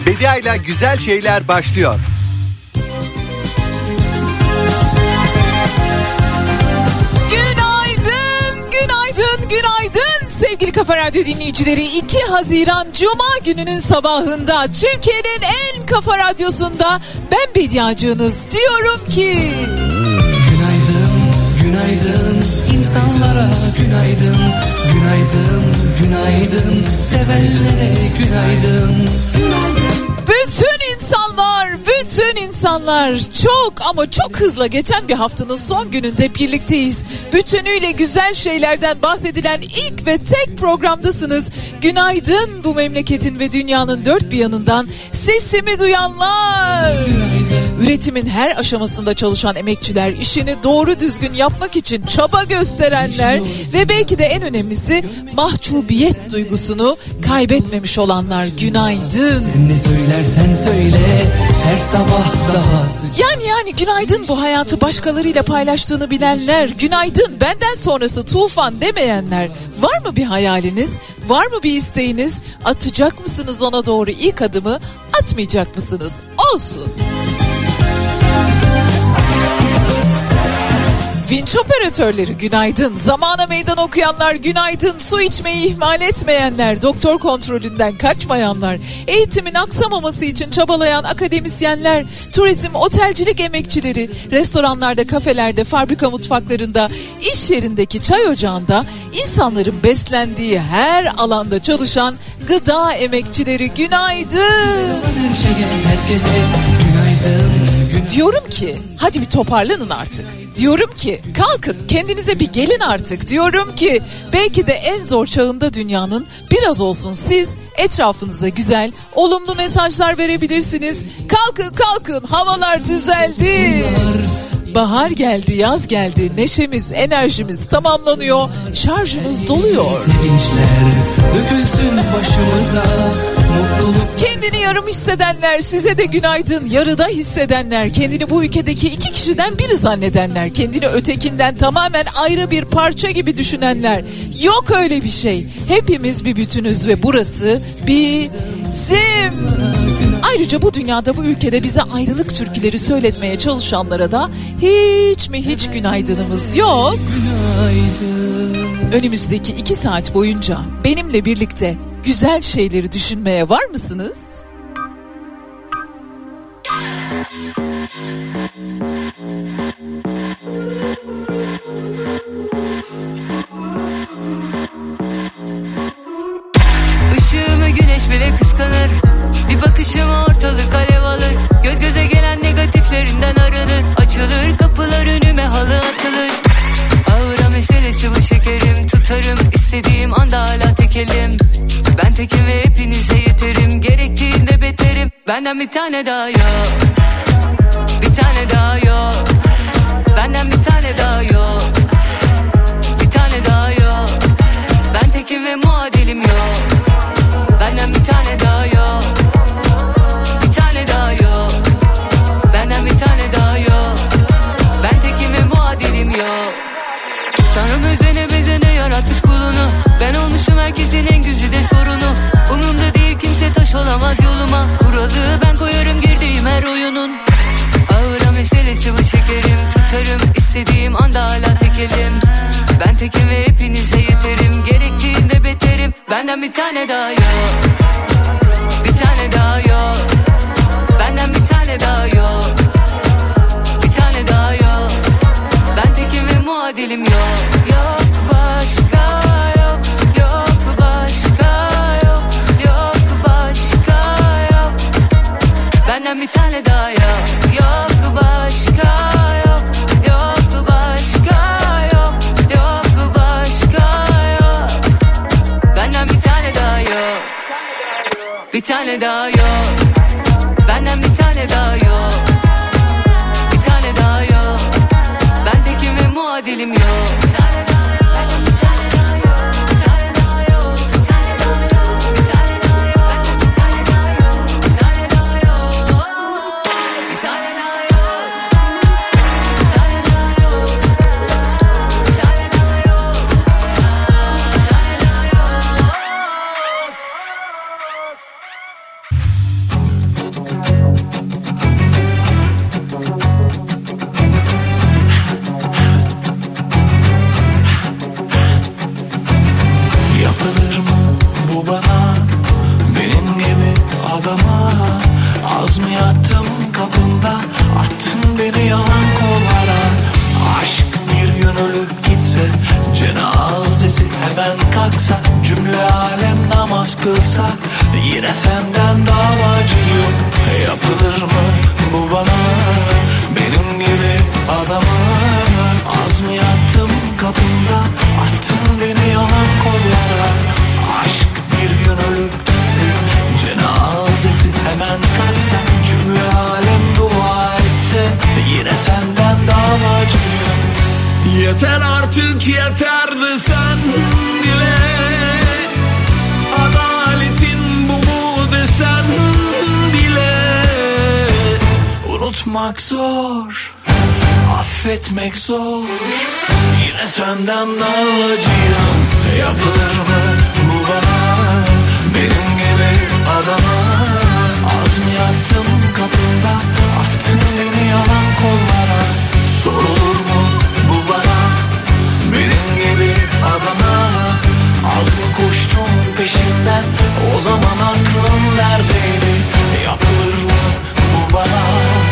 Bediayla güzel şeyler başlıyor. Günaydın sevgili Kafa Radyo dinleyicileri. 2 Haziran Cuma gününün sabahında Türkiye'nin en kafa radyosunda ben Bediacığınız diyorum ki günaydın insanlara günaydın, günaydın sevenlere günaydın. Bütün insanlar çok ama çok hızla geçen bir haftanın son gününde birlikteyiz. Bütünüyle güzel şeylerden bahsedilen ilk ve tek programdasınız. Günaydın bu memleketin ve dünyanın dört bir yanından sesimi duyanlar. Üretimin her aşamasında çalışan emekçiler, işini doğru düzgün yapmak için çaba gösterenler ve belki de en önemlisi mahcubiyet duygusunu kaybetmemiş olanlar. Günaydın. Sen ne söylersen söyle her sabah daha Yani günaydın bu hayatı başkalarıyla paylaştığını bilenler, günaydın benden sonrası tufan demeyenler. Var mı bir hayaliniz? Var mı bir isteğiniz? Atacak mısınız ona doğru ilk adımı? Atmayacak mısınız? Olsun. Vinç operatörleri günaydın. Zamana meydan okuyanlar günaydın. Su içmeyi ihmal etmeyenler, doktor kontrolünden kaçmayanlar, eğitimin aksamaması için çabalayan akademisyenler, turizm, otelcilik emekçileri, restoranlarda, kafelerde, fabrika mutfaklarında, iş yerindeki çay ocağında, insanların beslendiği her alanda çalışan gıda emekçileri günaydın. Diyorum ki hadi bir toparlanın artık. Diyorum ki kalkın kendinize bir gelin artık. Diyorum ki belki de en zor çağında dünyanın biraz olsun siz etrafınıza güzel, olumlu mesajlar verebilirsiniz. Kalkın havalar düzeldi. Bahar geldi, yaz geldi, neşemiz, enerjimiz tamamlanıyor, şarjımız doluyor. Sevinçler dökülsün başımıza, mutluluk. Kendini yarım hissedenler size de günaydın. Yarıda hissedenler, kendini bu ülkedeki 2 kişiden biri zannedenler, kendini ötekinden tamamen ayrı bir parça gibi düşünenler. Yok öyle bir şey. Hepimiz bir bütünüz ve burası bizim. Ayrıca bu dünyada, bu ülkede bize ayrılık türküleri söyletmeye çalışanlara da hiç günaydınımız yok. Önümüzdeki 2 saat boyunca benimle birlikte güzel şeyleri düşünmeye var mısınız? Işığımı güneş bile kıskanır. Bir bakışıma ortalık alev alır. Göz göze gelen negatiflerinden aranır. Açılır kapılar önüme, halı atılır. Ağıra meselesi bu şekerim. Tutarım istediğim anda hala tekelim. Ben tekim ve hepinize yeterim. Gerektiğinde beterim. Benden bir tane daha yok. Bir tane daha yok. Benden bir tane daha yok. Bir tane daha yok. Ben tekim ve muadilim yok. Benden bir tane daha yok. Bir tane daha yok. Benden bir tane daha yok. Ben tekim ve muadilim yok. Tanrım özene bezene yaratmış kulunu. Ben olmuşum herkesin en güzide sorunu. Umurumda değil kimse taş olamaz yoluma. Kuralı ben koyarım girdiğim her oyunun. Ağıra meselesi bu şekerim. Tutarım istediğim anda hala tekelim. Ben tekim ve hepinize yeterim. Gerektiğinde beterim. Benden bir tane daha yok. Bir tane daha yok. Benden bir tane daha yok. Bir tane daha yok. Ben tekim ve muadilim yok. Yok başka yok. Yok başka yok. Yok başka yok. Benden bir tane daha yok. Yok başka yok. Yok başka yok. Yok başka yok. Benden bir tane daha yok. Bir tane daha yok. Benden bir tane daha yok. Bir tane daha yok. Ben tekim ve muadilim yok. adama. Az mı yattım kapında, attın beni yalan kollara. Aşk bir gün ölüp gitse, cenazesi hemen kalksa, cümle alem namaz kılsa, yine senden davacıyım. Yapılır mı bu bana, benim gibi adama? Az mı yattım kapında, attın beni yalan kollara. Aşk bir gün ölüp gitse, cenazesi hemen kalksa, cümle alem dua etse, yine senden davacıyım. Yeter artık yeterdi sen bile, adaletin bu mu desen bile. Unutmak zor, affetmek zor, yine senden davacıyım. Yapılır mı bu bana, benim gibi adama? Az mı yattım kapında, attın beni yalan kollara. Sorulur mu bu bana, benim gibi adama? Az mı koştum peşinden, o zaman aklım neredeydi? Yapılır mı bu bana?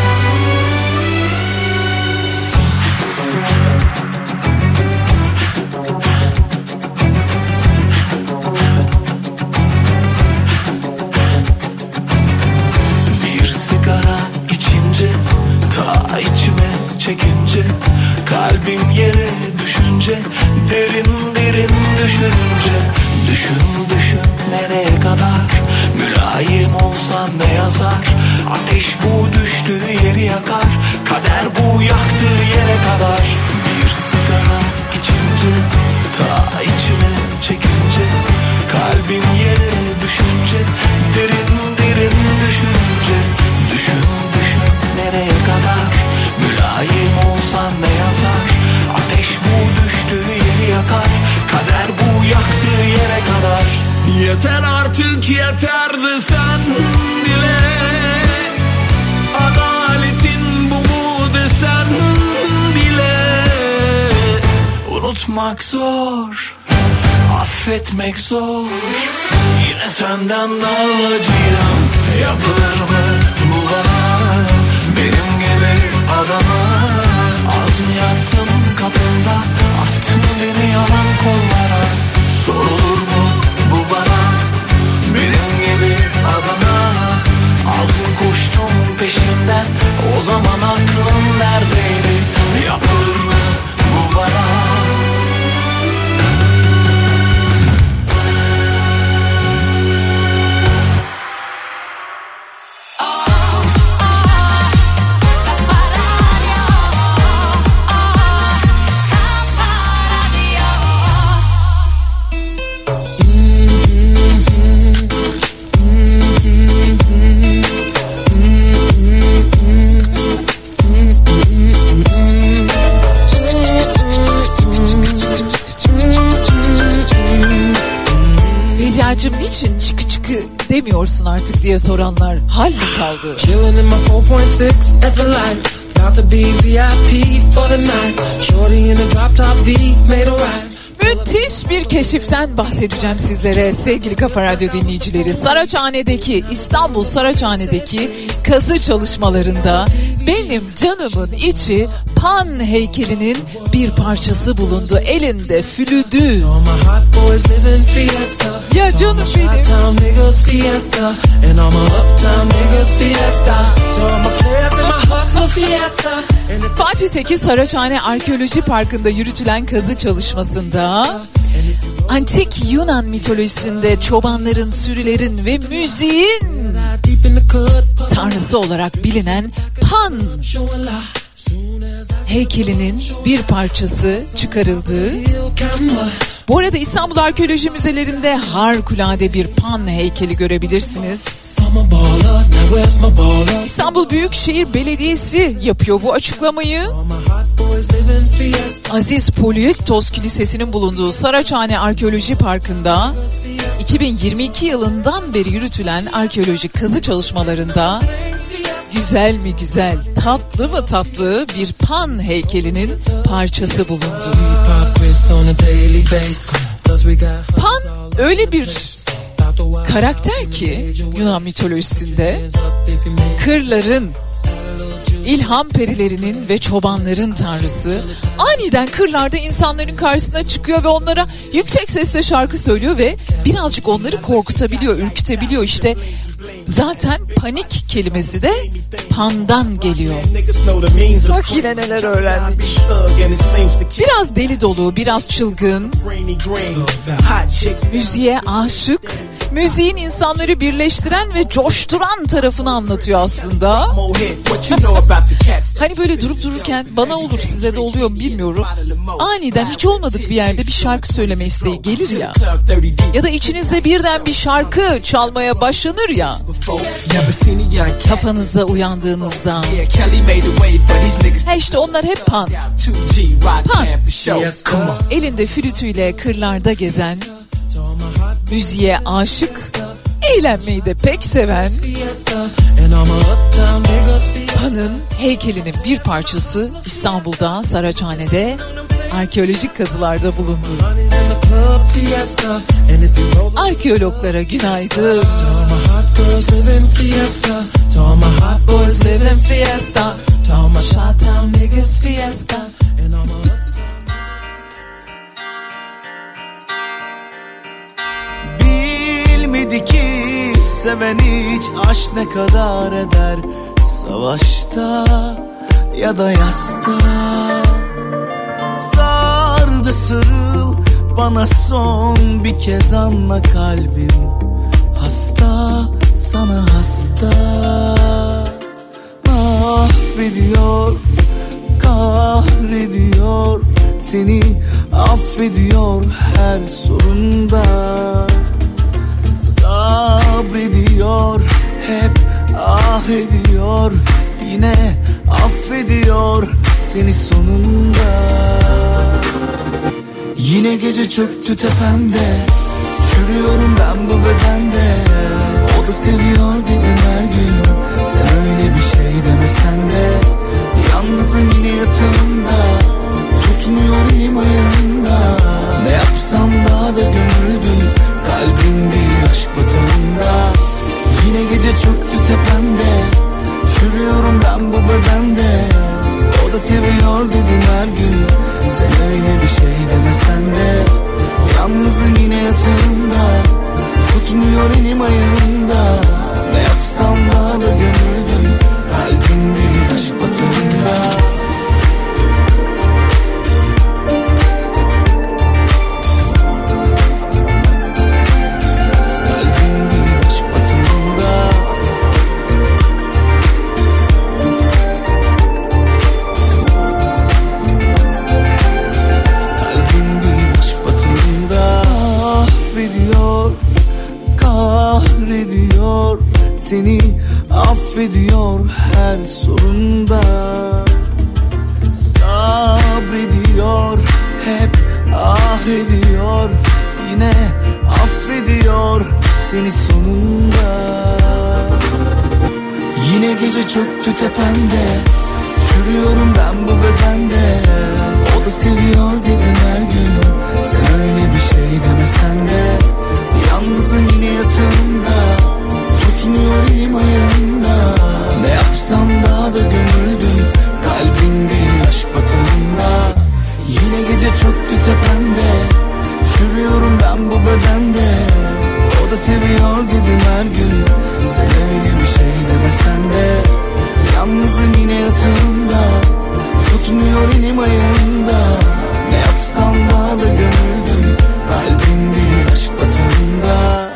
Ta içime çekince, kalbim yere düşünce, derin derin düşününce, düşün düşün nereye kadar, mülayim olsan ne yazar? Ateş bu düştüğü yeri yakar, kader bu yaktığı yere kadar. Bir sigara içince, ta içime çekince, kalbim yere düşünce, derin derin düşününce, düşün düşün nereye kadar, mülayim olsan ne yazar? Ateş bu düştüğü yeri yakar, kader bu yaktığı yere kadar. Yeter artık yeterdi sen bile, adaletin bu mu desen bile. Unutmak zor, affetmek zor, yine senden davacıyım. Yapılır mı bu bana, benim gibi adama? Az mı yattım kapında, attın beni yalan kollara. Sorulur mu bu bana, benim gibi adama? Az mı koştum peşinden, o zaman aklım neredeydi? Yapılır mı bu bana? Niçin çıkı çıkı demiyorsun artık diye soranlar hal mi kaldı? Müthiş bir keşiften bahsedeceğim sizlere sevgili Kafa Radyo dinleyicileri. Saraçhane'deki, İstanbul Saraçhane'deki kazı çalışmalarında benim canımın içi Pan heykelinin bir parçası bulundu. Elinde flütü. Ya canım benim. Fatih'teki Saraçhane Arkeoloji Parkı'nda yürütülen kazı çalışmasında antik Yunan mitolojisinde çobanların, sürülerin ve müziğin tanrısı olarak bilinen Pan heykelinin bir parçası çıkarıldı. Bu arada İstanbul Arkeoloji Müzelerinde harikulade bir Pan heykeli görebilirsiniz. İstanbul Büyükşehir Belediyesi yapıyor bu açıklamayı. Aziz Poliektos Kilisesi'nin bulunduğu Saraçhane Arkeoloji Parkı'nda 2022 yılından beri yürütülen arkeolojik kazı çalışmalarında güzel mi güzel, tatlı mı tatlı bir Pan heykelinin parçası bulundu. Pan öyle bir karakter ki Yunan mitolojisinde kırların, ilham perilerinin ve çobanların tanrısı aniden kırlarda insanların karşısına çıkıyor ve onlara yüksek sesle şarkı söylüyor ve birazcık onları korkutabiliyor, ürkütebiliyor. İşte zaten panik kelimesi de pandan geliyor. Bak yine neler öğrendik. Biraz deli dolu, biraz çılgın, müziğe aşık, müziğin insanları birleştiren ve coşturan tarafını anlatıyor aslında. Hani böyle durup dururken bana olur, size de oluyor mu bilmiyorum. Aniden hiç olmadık bir yerde bir şarkı söyleme isteği gelir ya. Ya da içinizde birden bir şarkı çalmaya başlanır ya. Kafanızda uyandığınızda. İşte onlar hep pan. Pan. Elinde flütüyle kırlarda gezen, müziğe aşık, eğlenmeyi de pek seven Pan'ın heykelinin bir parçası İstanbul'da Saraçhane'de arkeolojik kazılarda bulundu. Arkeologlara günaydın. Bilmedi ki seven hiç aşk ne kadar eder, savaşta ya da yasta. Sardı sarıl bana son bir kez, anla kalbim hasta, sana hasta. Mahvediyor, kahrediyor, seni affediyor her sorunda. Sabrediyor, hep ah ediyor, yine affediyor seni sonunda. Yine gece çöktü tepemde, çürüyorum ben bu bedende. O da seviyor dedim her gün, sen öyle bir şey demesen de. Yalnızım yine yatağımda, tutmuyor elim ayağımda. Ne yapsam daha da gömüldüm kalbim bir aşk batağında. Yine gece çöktü tepemde, çürüyorum ben bu bedende. O da seviyor dedim her gün, sen öyle bir şey demesen de. Yalnızım yine yatağımda, tutmuyor elim ayağımda. Ne yapsam daha da gömüldüm kalbim bir aşk batağında. Seni affediyor her sorunda. Sabrediyor, hep ah ediyor, yine affediyor seni sonunda. Yine gece çöktü tepemde, çürüyorum ben bu bedende. O da seviyor dedim her gün, sen öyle bir şey demesen de. Yalnızım yine yatağımda, tutmuyor elim ayağımda. Ne yapsam daha da gömüldüm kalbim bir aşk batağında. Yine gece çöktü tepemde, çürüyorum ben bu bedende. O da seviyor dedim her gün, sen öyle bir şey demesen de. Yalnızım yine yatağımda, tutmuyor elim ayağımda. Ne yapsam daha da gömüldüm kalbim bir aşk batağında.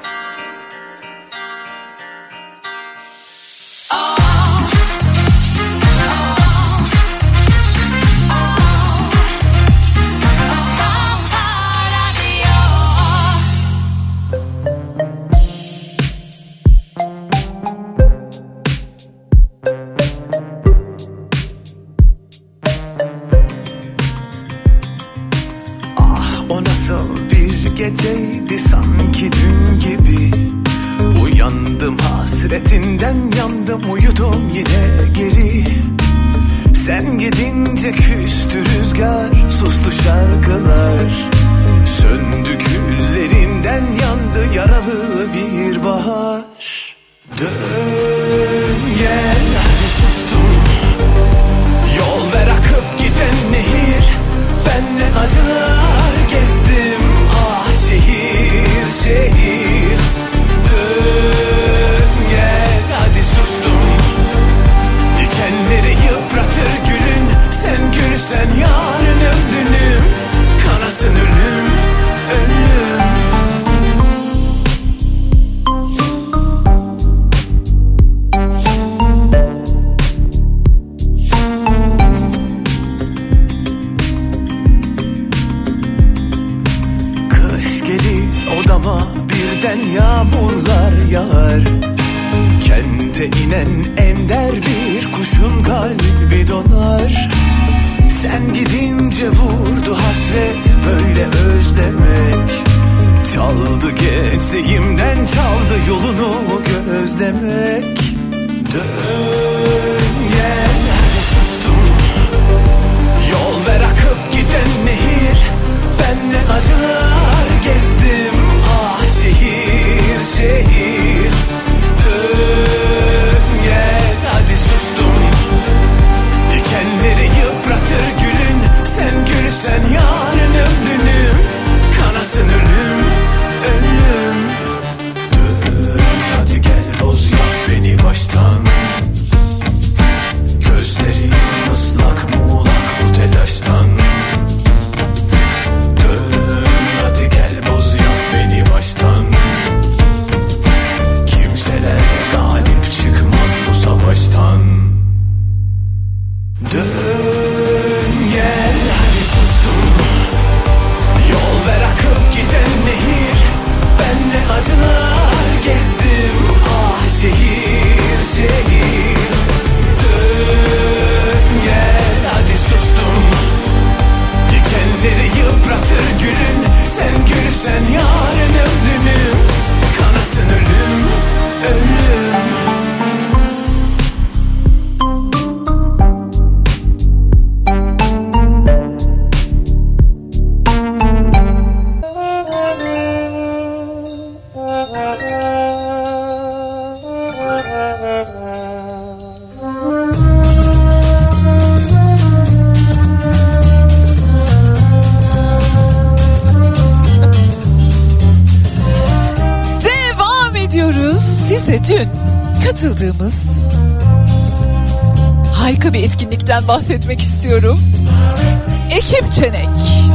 Geceydi sanki dün gibi. Uyandım hasretinden, yandım uyudum yine geri. Sen gidince küstü rüzgar, sustu şarkılar. söndü küllerinden yandı yaralı bir bahar. Dön gel hadi sustum, yol ver akıp giden nehir. Ben ne acılar gezdim ah şehir şehir. Dön gel hadi sustum, dikenleri yıpratır gülün. Sen gülsen yarın ömrünüm, kanasın ölüm ölüm. Kış gelir odama birden yağmurlar yağar. Kente inen ender bir kuşun kalbi donar. Sen gidince vurdu hasret böyle özlemek. Çaldı gençliğimden çaldı yolunu gözlemek. Dön gel hadi sustum, yol ver akıp giden nehir. Ben ne acılar gezdim ah şehir şehir. Dön gel hadi sustum, dikenleri yıpratır gülün. Sen gülsen yarın ömrünüm, kanasın ölüm ölüm. Dön hadi gel boz yap beni baştan. Gözlerim ıslak muğlak bu telaştan. Dön hadi gel boz yap beni baştan. Kimseler galip çıkmaz bu savaştan. Dön gel hadi sustum, yol ver akıp giden nehir. Ben ne acılar gezdim ah şehir şehir. Dön gel hadi sustum, dikenleri yıpratır gülün. Sen gülsen yarın ömrünüm, kanasın ölüm ölüm. Devam ediyoruz. Size dün katıldığımız harika bir etkinlikten bahsetmek istiyorum. Ekip Çenek.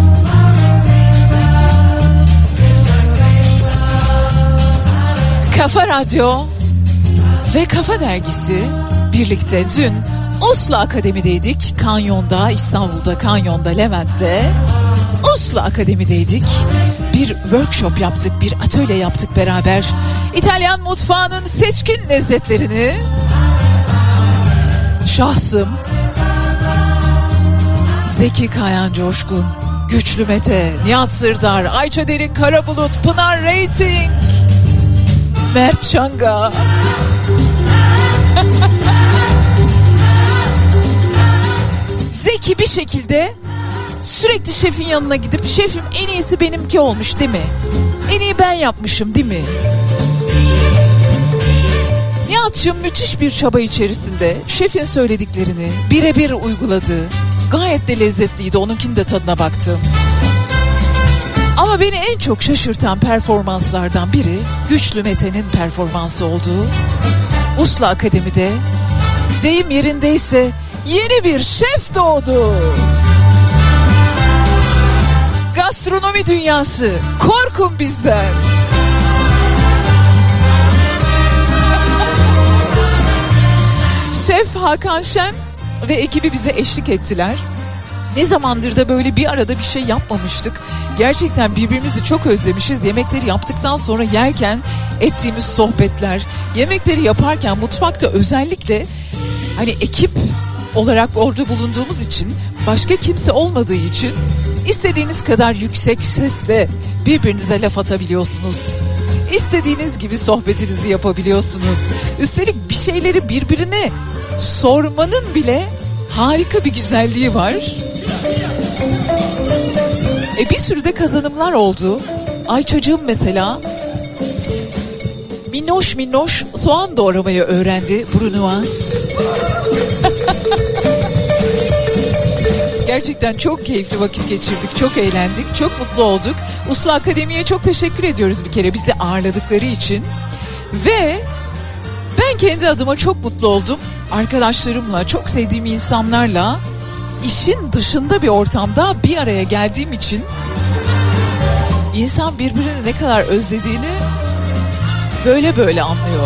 Kafa Radyo ve Kafa Dergisi birlikte dün Uslu Akademi'deydik. Kanyon'da, İstanbul'da, Kanyon'da, Levent'te Uslu Akademi'deydik. Bir workshop yaptık, bir atölye yaptık beraber. İtalyan mutfağının seçkin lezzetlerini şahsım Zeki Kayan Coşkun, Güçlü Mete, Nihat Sırdar, Ayça Derin Karabulut, Pınar Rating, Mert Çanga, Zeki bir şekilde sürekli şefin yanına gidip şefim en iyisi benimki olmuş değil mi? En iyi ben yapmışım değil mi? Nihat'cığım müthiş bir çaba içerisinde şefin söylediklerini birebir uyguladı. Gayet de lezzetliydi, onunkinin de tadına baktım. Ama beni en çok şaşırtan performanslardan biri Güçlü Mete'nin performansı oldu. Uslu Akademi'de deyim yerindeyse yeni bir şef doğdu. Gastronomi dünyası, korkun bizden. Şef Hakan Şen ve ekibi bize eşlik ettiler. Ne zamandır da böyle bir arada bir şey yapmamıştık. Gerçekten birbirimizi çok özlemişiz. Yemekleri yaptıktan sonra yerken ettiğimiz sohbetler, yemekleri yaparken mutfakta özellikle hani ekip olarak orada bulunduğumuz için, başka kimse olmadığı için istediğiniz kadar yüksek sesle birbirinize laf atabiliyorsunuz. İstediğiniz gibi sohbetinizi yapabiliyorsunuz. Üstelik bir şeyleri birbirine sormanın bile harika bir güzelliği var. Bir sürü de kazanımlar oldu. Ay çocuğum mesela minnoş minnoş soğan doğramayı öğrendi. Brunoise. Gerçekten çok keyifli vakit geçirdik. Çok eğlendik. Çok mutlu olduk. Uslu Akademi'ye çok teşekkür ediyoruz bir kere bizi ağırladıkları için. Ve ben kendi adıma çok mutlu oldum. Arkadaşlarımla, çok sevdiğim insanlarla işin dışında bir ortamda bir araya geldiğim için insan birbirini ne kadar özlediğini böyle anlıyor.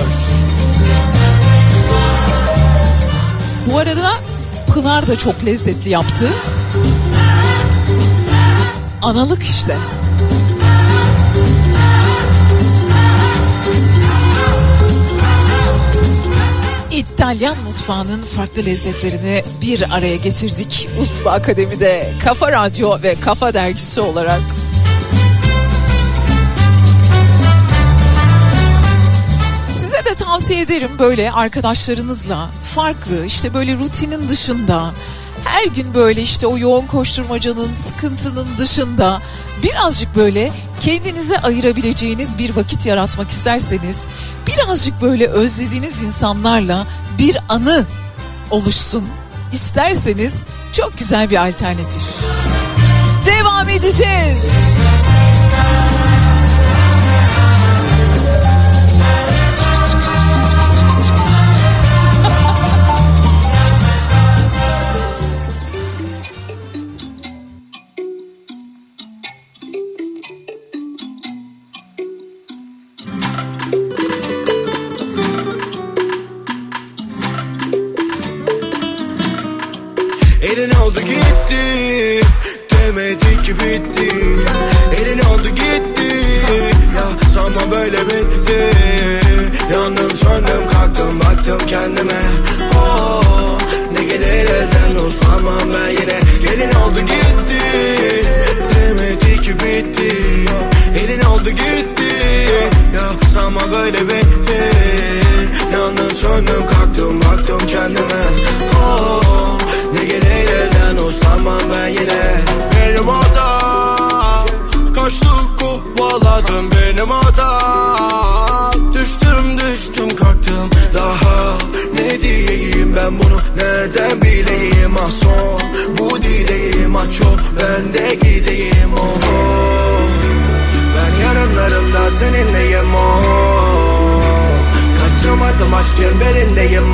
Bu arada Pınar da çok lezzetli yaptı. Analık işte. İtalyan mutfağının farklı lezzetlerini bir araya getirdik. Uslu Akademi'de Kafa Radyo ve Kafa Dergisi olarak. Size de tavsiye ederim böyle arkadaşlarınızla farklı işte böyle rutinin dışında her gün böyle işte o yoğun koşturmacanın, sıkıntının dışında birazcık böyle kendinize ayırabileceğiniz bir vakit yaratmak isterseniz birazcık böyle özlediğiniz insanlarla bir anı oluşsun isterseniz çok güzel bir alternatif. Devam edeceğiz. Elin oldu gitti, demedi ki bitti. Elin oldu gitti, ya sanma böyle bitti. Yandım söndüm kalktım baktım kendime. Oh, ne gelir elden uslanmam ben yine. Elin oldu gitti, demedi ki bitti. Elin oldu gitti, ya sanma böyle bitti. Yandım söndüm kalktım baktım kendime. Oh, ne gelir elden uslanmam ben yine. Benim hatam, kaçtım kovaladım benim hatam. Düştüm kalktım daha ne diyeyim ben bunu nereden bileyim. Ah son bu dileğim ah çok ben de gideyim. Oh, ben yarınlarımda seninleyim. Oh, kaçamadım aşk çemberindeyim.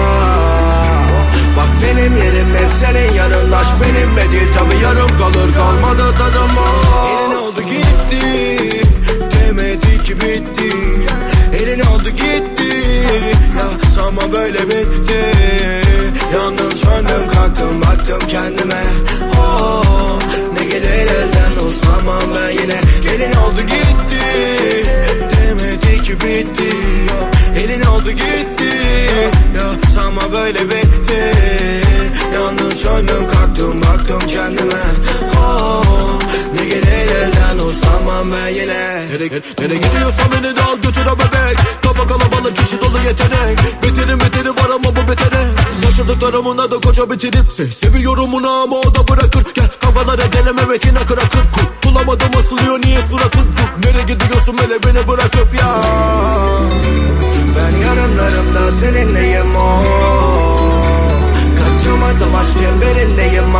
Bak benim yerim hep senin yanın. Aşk benimle değil tabi yarım kalır kalmadı tadım. Elin oldu gitti, demedi ki bitti. Elin oldu gitti, ya sanma böyle bitti. Yandım söndüm kalktım baktım kendime. Oh, ne gelir elden uslanmam ben yine. Elin oldu gitti, demedi ki bitti. Elin oldu gitti, ya sanma böyle bitti. Yandım söndüm kalktım baktım kendime. Oh, ne gelir elden uslanmam ben yine. Nereye gidiyorsan beni de al götür o bebek. Kafa kalabalık kişi dolu yetenek. Beteri var ama bu betere. Yaşadıklarımın adı koca bitirip seviyorum onu ama o da bırakır. Gel kafalara deneme retine kırakır. Bulamadım asılıyor niye suratın. Nereye gidiyorsun hele beni bırakıp ya. Ben yarınlarımda seninleyim. Oh, kaçamadım aşk çemberindeyim.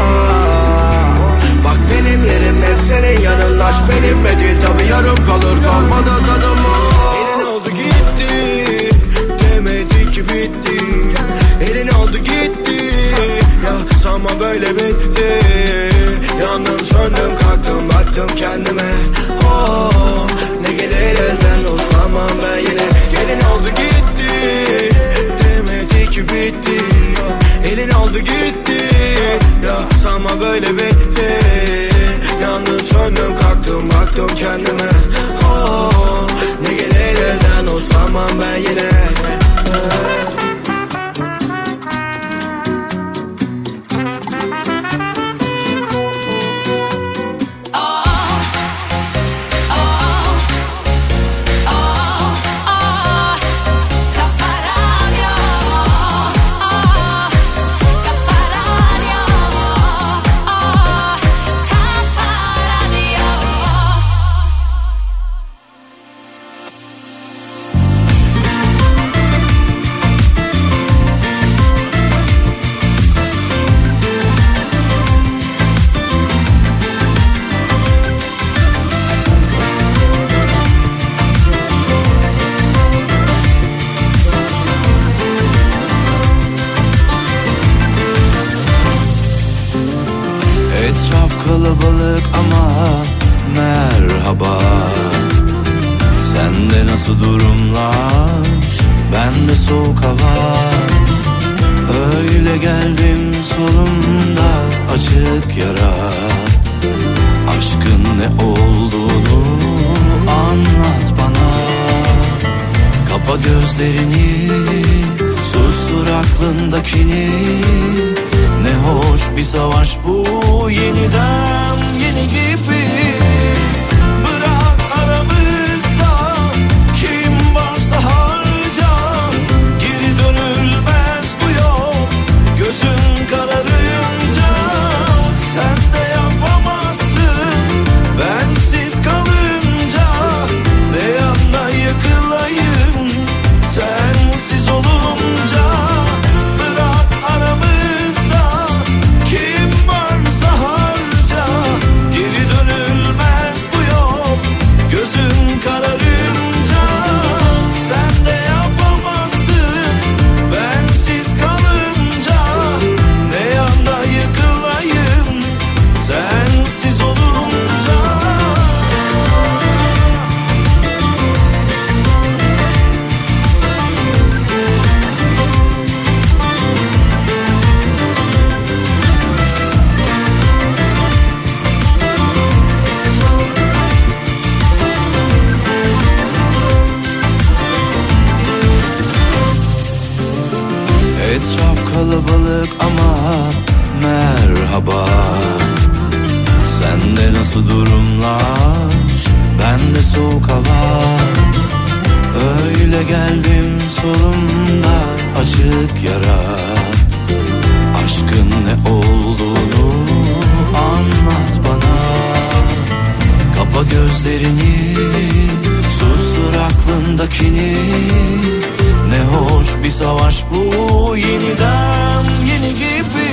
Bak benim yerim hep senin yanın. Aşk benimle değil tabi yarım kalır kalmadı tadım. Elin oldu gitti, demedi ki bitti. Elin oldu gitti, ya sanma böyle bitti. Yandım söndüm kalktım baktım kendime. Oh, ne gelir elden uslanmam ben yine. Elin oldu gitti, demedi ki bitti. Elin oldu gitti, ya sanma böyle bitti. Yandım söndüm kalktım baktım kendime. Oh, ne gelir elden uslanmam ben yine. Kafa kalabalık ama merhaba. Sende nasıl durumlar? Bende soğuk hava. Öyle geldim solumda açık yara. Aşkın ne olduğunu anlat bana. Kapa gözlerini, sustur aklındakini. Ne hoş bir savaş bu, yeniden yeni gibi. Bırak aramızda kim varsa harca. Geri dönülmez bu yol, gözün kararınca. Sen de yapamazsın bensiz kalınca. Ne yana yıkılayım sensiz olunca. Bırak aramızda kim varsa harca. Geri dönülmez bu yol, gözün kararınca. Sen de yapamazsın bensiz kalınca. Ne yanda yıkılayım sensiz olunca. Etraf kalabalık ama merhaba. Sende nasıl durumlar? Bende soğuk hava. Öyle geldim solumda açık yara. Aşkın ne olduğunu anlat bana. Kapa gözlerini, sustur aklındakini. Ne hoş bir savaş bu, yeniden yeni gibi.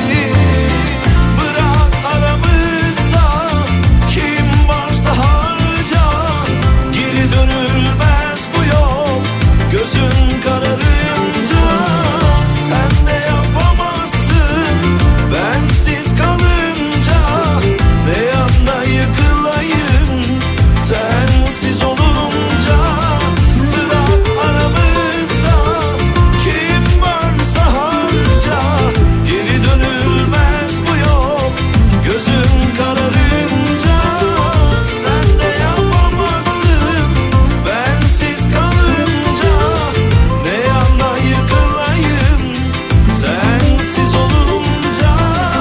Bırak aramızda kim varsa harca. Geri dönülmez bu yol, gözün kararınca. Sen de yapamazsın bensiz kalınca. Ne yana yıkılayım sensiz olunca. Bırak aramızda kim varsa harca. Geri dönülmez bu yol, gözün kararınca. Sen de yapamazsın bensiz kalınca. Ne yana yıkılayım sensiz olunca.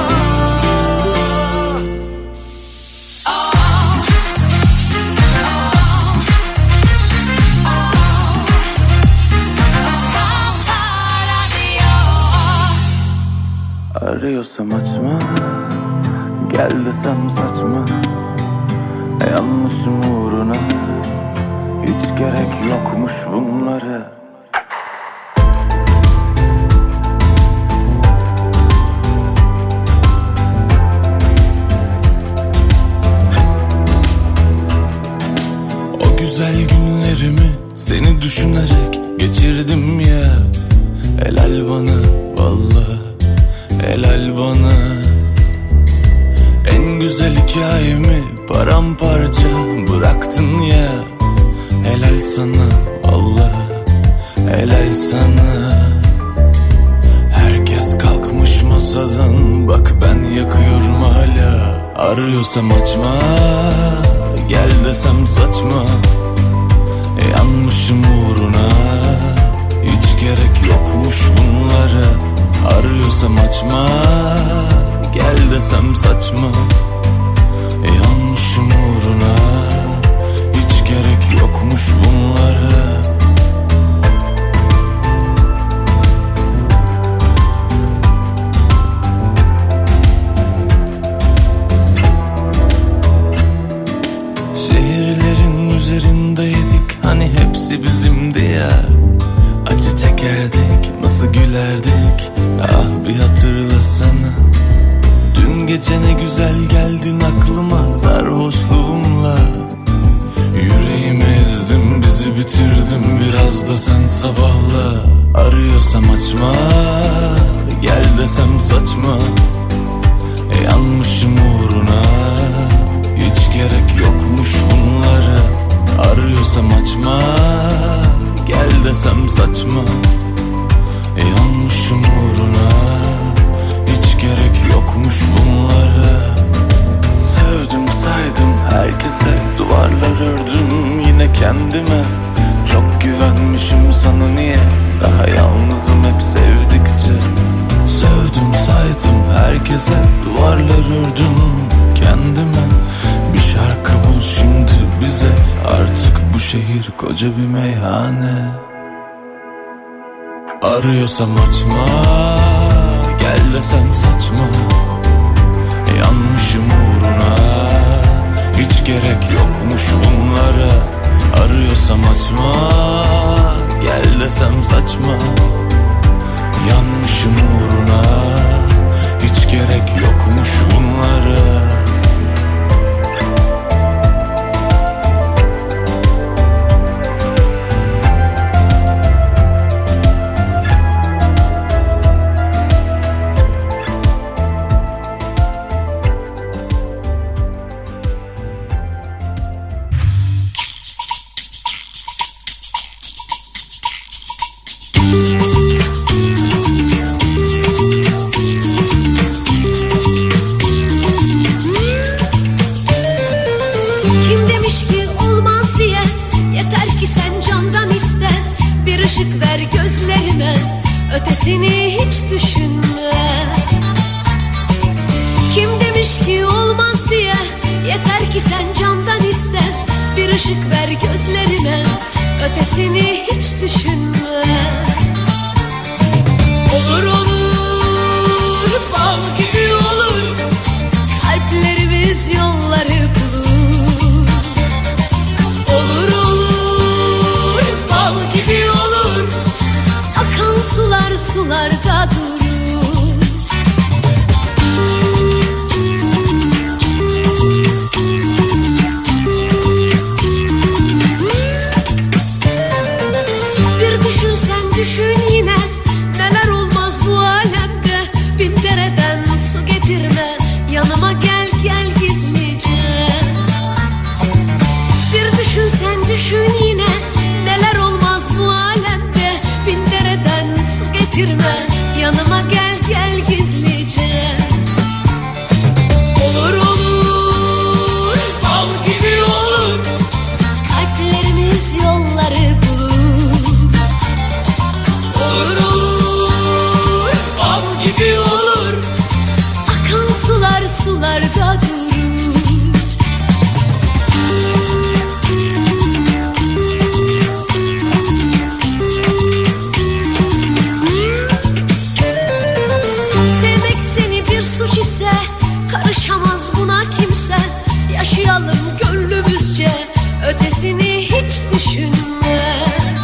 Arıyorsam açma, gel desem saçma. Yanlışım uğruna hiç gerek yokmuş bunlara. O güzel günlerimi seni düşünerek geçirdim ya. Helal bana vallahi, helal bana. En güzel hikayemi paramparça bıraktın ya. Helal sana vallahi, helal sana. Herkes kalkmış masadan, bak ben yakıyorum hala. Arıyorsam açma, gel desem saçma. Yanmışım uğruna hiç gerek yokmuş bunlara. Arıyorsam açma, gel desem saçma. Yanmışım uğruna hiç gerek yokmuş bunlara. Şehirlerin üzerindeydik, hani hepsi bizimdi ya. Acı çekerdik, nasıl gülerdik, ah bir hatırlasana. Dün gece ne güzel geldin aklıma sarhoşluğumla. Yüreğimi ezdim, bizi bitirdim, biraz da sen sabahla. Arıyorsam açma, gel desem saçma. Yanmışım uğruna Hiç gerek yokmuş bunlara. Arıyorsam açma, gel desem saçma. Yanmışım uğruna, hiç gerek yokmuş bunlara. Sevdim saydım herkese, duvarlar ördüm yine kendime. Çok güvenmişim sana, niye daha yalnızım hep sevdikçe. Sevdim saydım herkese, duvarlar ördüm kendime. Bir şarkı bul şimdi bize, artık bu şehir koca bir meyhane. Arıyorsam açma, gel desem saçma. Yanmışım uğruna, hiç gerek yokmuş bunlara. Arıyorsam açma, gel desem saçma. Yanmışım uğruna, hiç gerek yokmuş bunlara. Ötesini hiç düşünme. Kim demiş ki olmaz diye, yeter ki sen candan iste. Bir ışık ver gözlerime, ötesini hiç düşünme. Olur olur, bal gibi olur, kalplerimiz yolları bulur. Olur olur, bal gibi olur, akan sular sularda durur. Bir düşün sen düşün yine, neler olmaz bu alemde. Bin dereden su getirme, yanıma gel gel gizlice. Bir düşün sen düşün yine, neler olmaz bu alemde. Bin dereden su getirme, yanıma gel gel gizlice. Olur olur, bal gibi olur, kalplerimiz yolları bulur. Olur olur, bal gibi olur, akan sular sularda durur. Karışamaz buna kimse, yaşayalım gönlümüzce, ötesini hiç düşünme.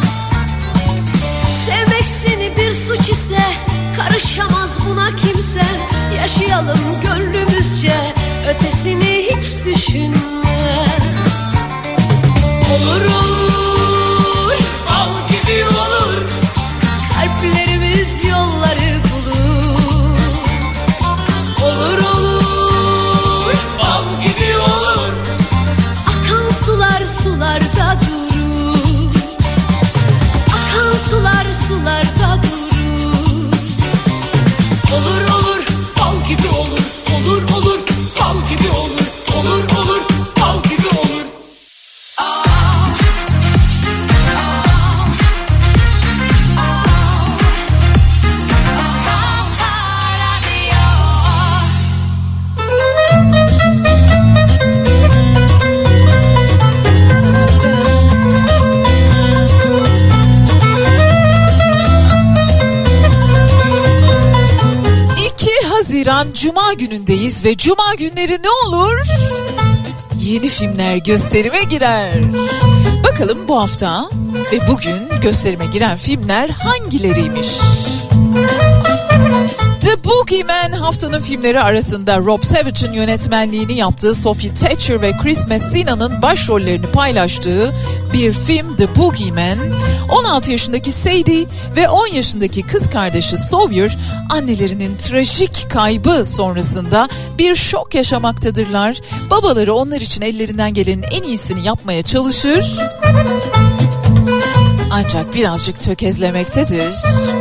Sevmek seni bir suç ise, karışamaz buna kimse, yaşayalım gönlümüzce, ötesini hiç düşünme. Olur olur, bal gibi olur, kalplerimiz yolları bulur. Olur olur, bal gibi olur, akan sular sularda durur. Akan sular sularda durur. Olur olur, bal gibi olur. Olur olur, bal gibi olur. Olur olur, bal gibi olur. Cuma günündeyiz ve Cuma günleri ne olur? Yeni filmler gösterime girer. Bakalım bu hafta ve bugün gösterime giren filmler hangileriymiş? The Boogie Boogeyman haftanın filmleri arasında. Rob Savage'ın yönetmenliğini yaptığı, Sophie Thatcher ve Chris Messina'nın başrollerini paylaştığı bir film The Boogeyman. 16 yaşındaki Sadie ve 10 yaşındaki kız kardeşi Sawyer annelerinin trajik kaybı sonrasında bir şok yaşamaktadırlar. Babaları onlar için ellerinden gelenin en iyisini yapmaya çalışır. Ancak birazcık tökezlemektedir.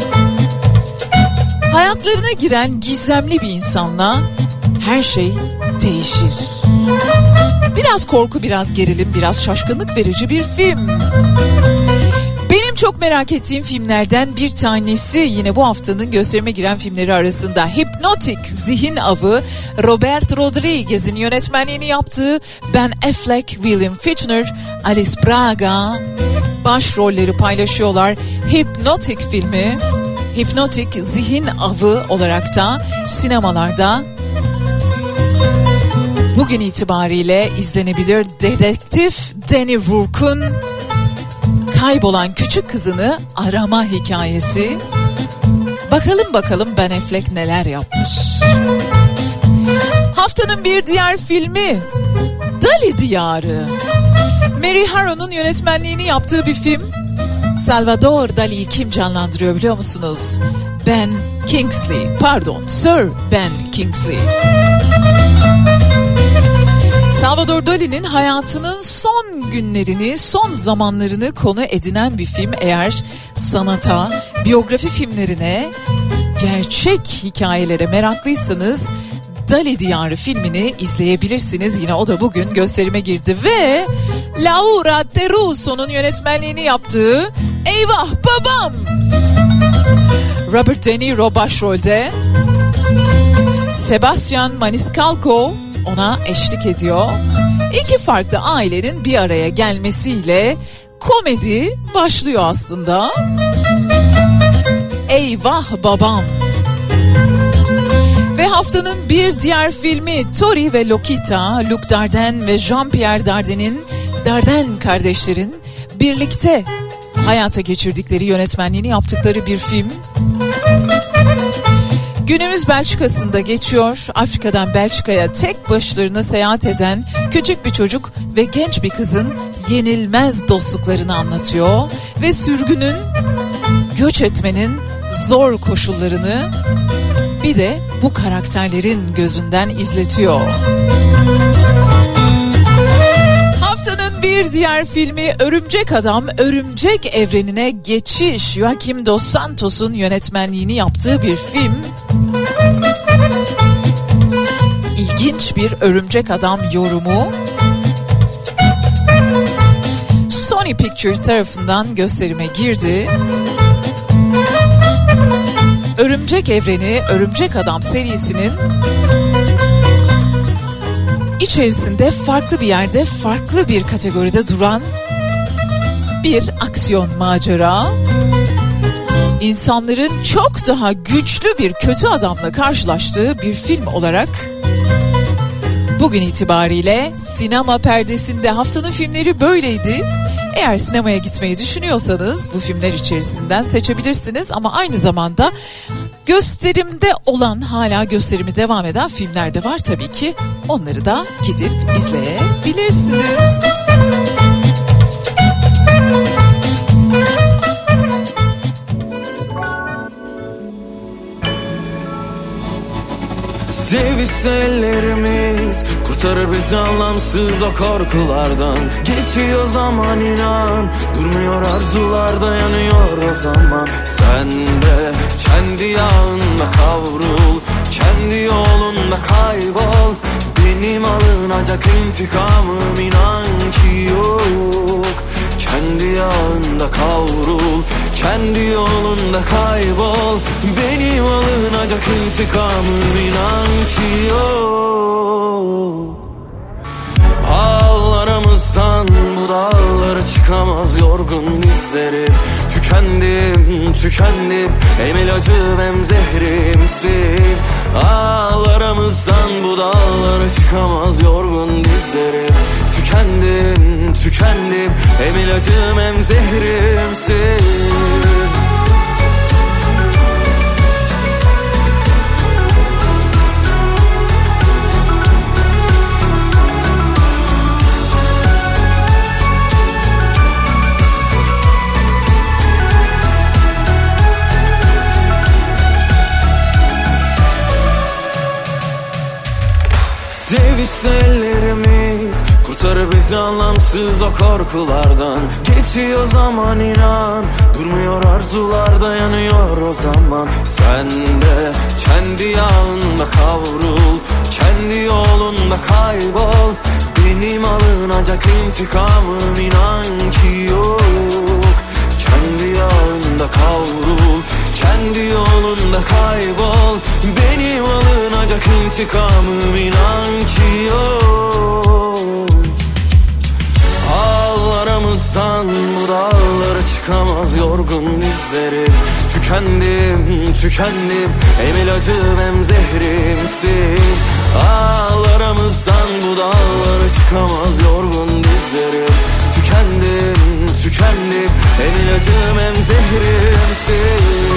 Hayatlarına giren gizemli bir insanla her şey değişir. Biraz korku, biraz gerilim, biraz şaşkınlık verici bir film. Benim çok merak ettiğim filmlerden bir tanesi yine bu haftanın gösterime giren filmleri arasında. Hipnotik Zihin Avı, Robert Rodriguez'in yönetmenliğini yaptığı, Ben Affleck, William Fichtner, Alice Braga başrolleri paylaşıyorlar. Hipnotik filmi, Hipnotik Zihin Avı olarak da sinemalarda bugün itibariyle izlenebilir. Dedektif Danny Rourke'un kaybolan küçük kızını arama hikayesi. Bakalım Ben Affleck neler yapmış. Haftanın bir diğer filmi Dali Diyarı. Mary Harron'un yönetmenliğini yaptığı bir film. Salvador Dali'yi kim canlandırıyor biliyor musunuz? Ben Kingsley. Sir Ben Kingsley. Salvador Dali'nin hayatının son günlerini, son zamanlarını konu edinen bir film. Eğer sanata, biyografi filmlerine, gerçek hikayelere meraklıysanız Dali Diyarı filmini izleyebilirsiniz. Yine o da bugün gösterime girdi ve Laura Terusso'nun yönetmenliğini yaptığı Eyvah Babam. Robert De Niro başrolde. Sebastian Maniscalco ona eşlik ediyor. İki farklı ailenin bir araya gelmesiyle komedi başlıyor aslında. Eyvah Babam. Ve haftanın bir diğer filmi Tori ve Lokita, Luc Dardenne ve Jean-Pierre Dardenne'in, Dardenne kardeşlerin birlikte hayata geçirdikleri, yönetmenliğini yaptıkları bir film. Günümüz Belçika'sında geçiyor. Afrika'dan Belçika'ya tek başlarına seyahat eden küçük bir çocuk ve genç bir kızın yenilmez dostluklarını anlatıyor. Ve sürgünün, göç etmenin zor koşullarını bir de bu karakterlerin gözünden izletiyor. Haftanın bir diğer filmi Örümcek Adam, Örümcek Evrenine Geçiş. Joaquim Dos Santos'un yönetmenliğini yaptığı bir film. İlginç bir Örümcek Adam yorumu. Sony Pictures tarafından gösterime girdi. Örümcek Evreni, Örümcek Adam serisinin içerisinde farklı bir yerde, farklı bir kategoride duran bir aksiyon macera. İnsanların çok daha güçlü bir kötü adamla karşılaştığı bir film olarak bugün itibariyle sinema perdesinde. Haftanın filmleri böyleydi. Eğer sinemaya gitmeyi düşünüyorsanız bu filmler içerisinden seçebilirsiniz ama aynı zamanda gösterimde olan, hala gösterimi devam eden filmler de var tabii ki. Onları da gidip izleyebilirsiniz. Sevişse ellerimiz kurtarır bizi anlamsız o korkulardan. Geçiyor zaman inan, durmuyor arzular, dayanıyor o zaman. Sen de kendi yağında kavrul, kendi yolunda kaybol. Benim alınacak intikamım inan ki yok. Kendi yağında kavrul, kendi yolunda kaybol. Benim alınacak intikamım inan ki yok. Ağlarımızdan bu dağlara çıkamaz yorgun dizlerim. Tükendim hem ilacım hem zehrimsin. Ağlarımızdan bu dağlara çıkamaz yorgun dizlerim. Tükendim hem ilacım hem zehrimsin. sevişse ellerimiz, kurtarır bizi anlamsız o korkulardan. Geçiyor zaman inan, durmuyor arzular, dayanıyor o zaman. Sen de kendi yağında kavrul, kendi yolunda kaybol. Benim alınacak intikamım inan ki yok. Kendi yağında kavrul, kendi yolunda kaybol. Benim alınacak intikamım inan ki yok. Aramızdan bu dağlara çıkamaz yorgun dizlerim. Tükendim, tükendim, hem ilacım hem zehrimsin. Aramızdan bu dağlara çıkamaz yorgun dizlerim. Tükendim, tükendim, hem ilacım hem zehrimsin.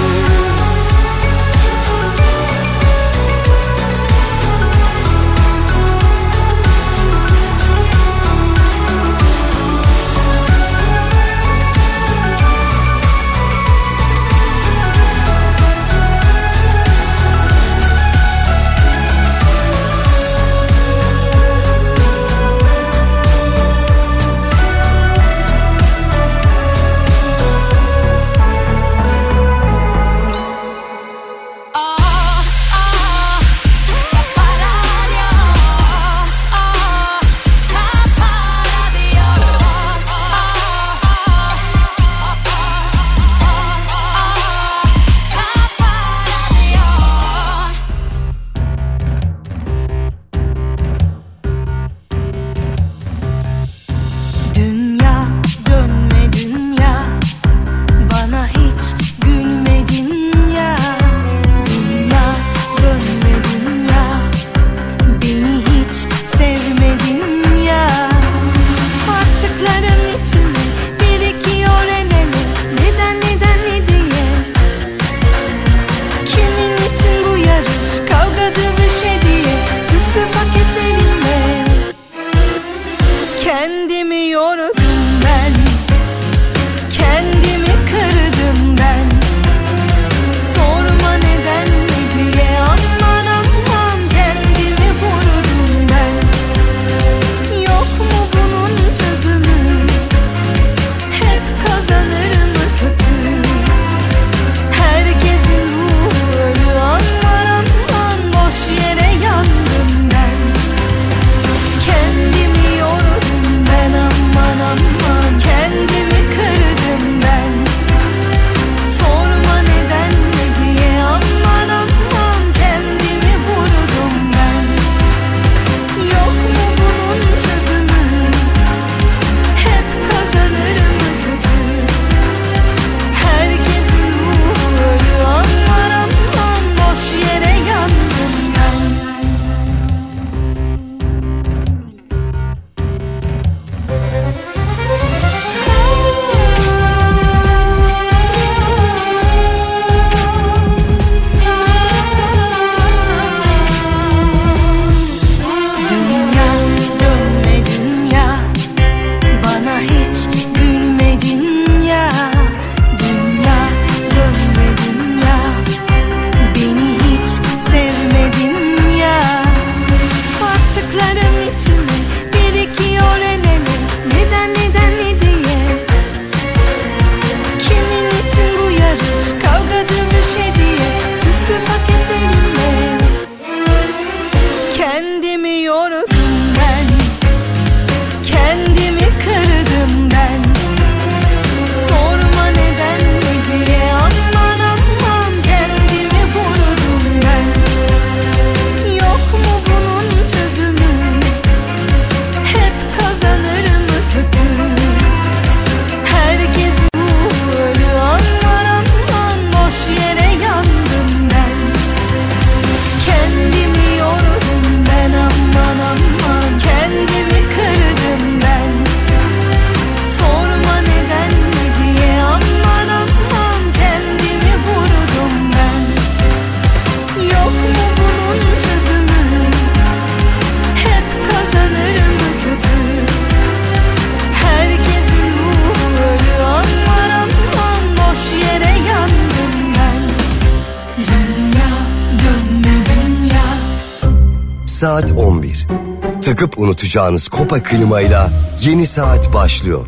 Saat 11. Takıp unutacağınız Kopa klimayla yeni saat başlıyor.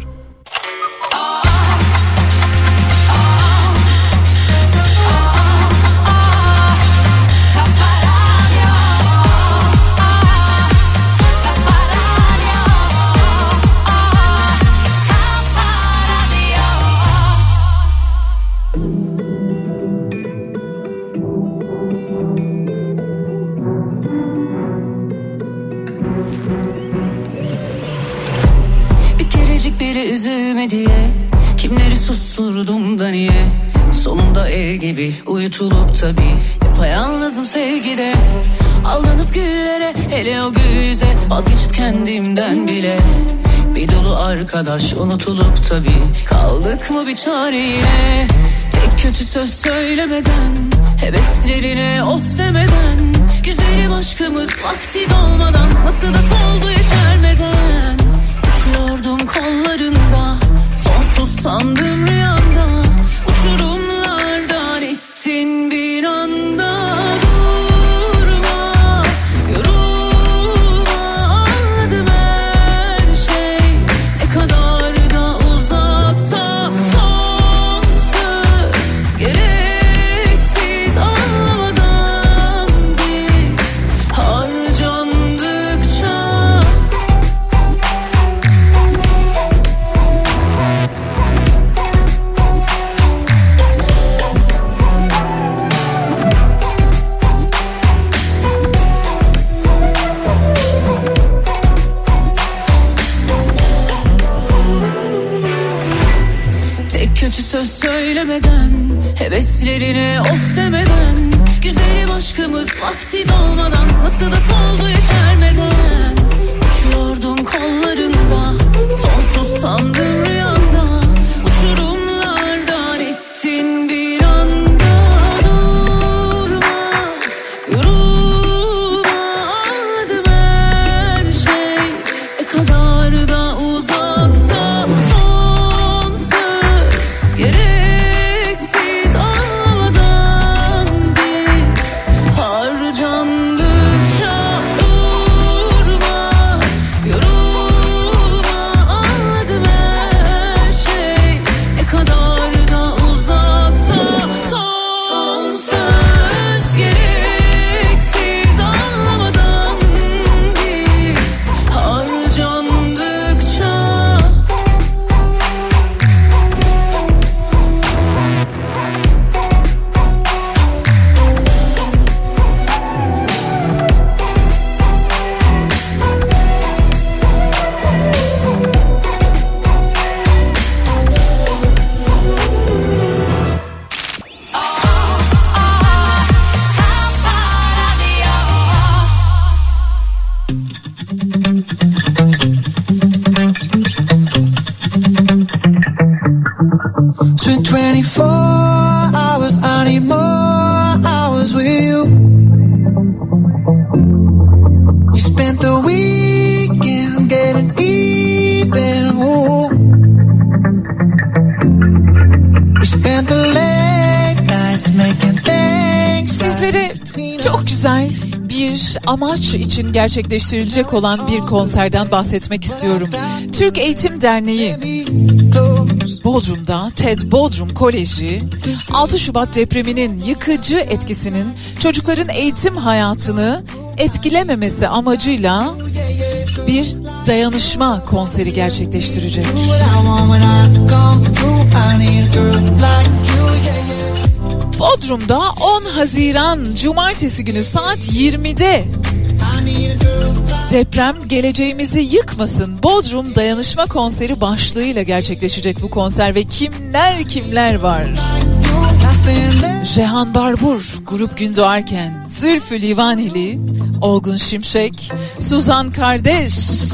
Biri üzülme diye kimleri susturdum da niye? Sonunda el gibi uyutulup tabii yapayalnızım sevgide. Aldanıp güllere, hele o göze vazgeçip kendimden bile. Bir dolu arkadaş unutulup tabii kaldık mı bir çare yine? Tek kötü söz söylemeden, heveslerine of demeden, güzelim aşkımız vakti dolmadan nasıl da soldu yeşermeden. Uçuyordum kollarında, sonsuz sandım rüyanda, uçurumlardan ittin bir anda. Durma, yorulma, anladım her şey ne kadar da uzakta. Son söz gereksiz, anlamadan biz harcandıkça. Kötü söz söylemeden, heveslerine of demeden, güzelim aşkımız vakti dolmadan nasıl da soldu yeşermeden. Uçuyordum kollarında, sonsuz sandım rüyanda, uçurumlardan ittin bir anda. Durma, yorulma, anladım her şey ne kadar da uzakta. Gereksiz, anlamadan biz harcandıkça. Durma, yorulma, anladım her şey ne kadar da uzakta. Son söz gereksiz, anlamadan biz harcandıkça. Spent 24 hours, I need more hours with you. You spent the weekend getting even. Ooh. We spent the late nights making things. Sizlere çok güzel bir amaç için gerçekleştirilecek olan bir konserden bahsetmek istiyorum. Türk Eğitim Derneği Bodrum'da TED Bodrum Koleji 6 Şubat depreminin yıkıcı etkisinin çocukların eğitim hayatını etkilememesi amacıyla bir dayanışma konseri gerçekleştirecek. Bodrum'da 10 Haziran Cumartesi günü saat 20'de deprem geleceğimizi yıkmasın Bodrum Dayanışma Konseri başlığıyla gerçekleşecek bu konser ve kimler var? Jehan Barbur, Grup Gündoğarken, Zülfü Livaneli, Olgun Şimşek, Suzan Kardeş.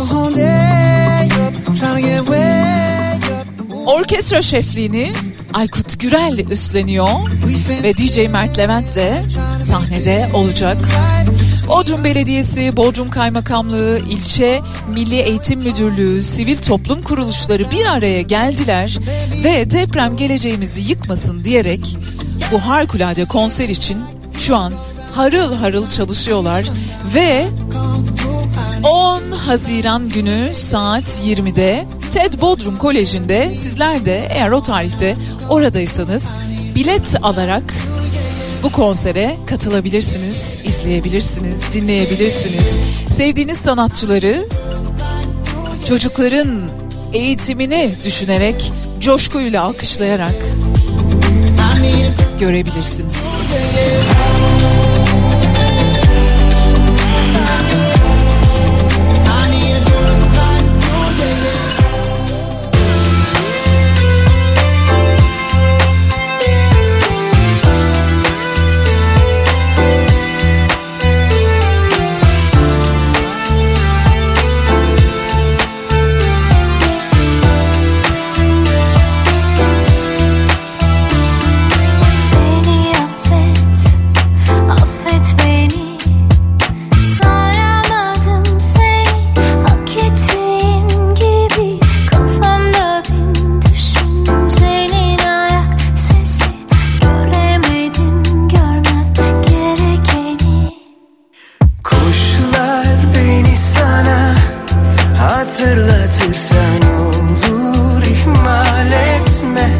Orkestra şefliğini Aykut Gürel üstleniyor ve DJ Mert Levent de sahnede olacak. Bodrum Belediyesi, Bodrum Kaymakamlığı, İlçe Milli Eğitim Müdürlüğü, sivil toplum kuruluşları bir araya geldiler ve deprem geleceğimizi yıkmasın diyerek bu harikulade konser için şu an harıl harıl çalışıyorlar ve 10 Haziran günü saat 20'de TED Bodrum Koleji'nde, sizler de eğer o tarihte oradaysanız bilet alarak bu konsere katılabilirsiniz, izleyebilirsiniz, dinleyebilirsiniz. Sevdiğiniz sanatçıları çocukların eğitimini düşünerek, coşkuyla alkışlayarak görebilirsiniz. Hatırlatırsan olur, ihmal etme.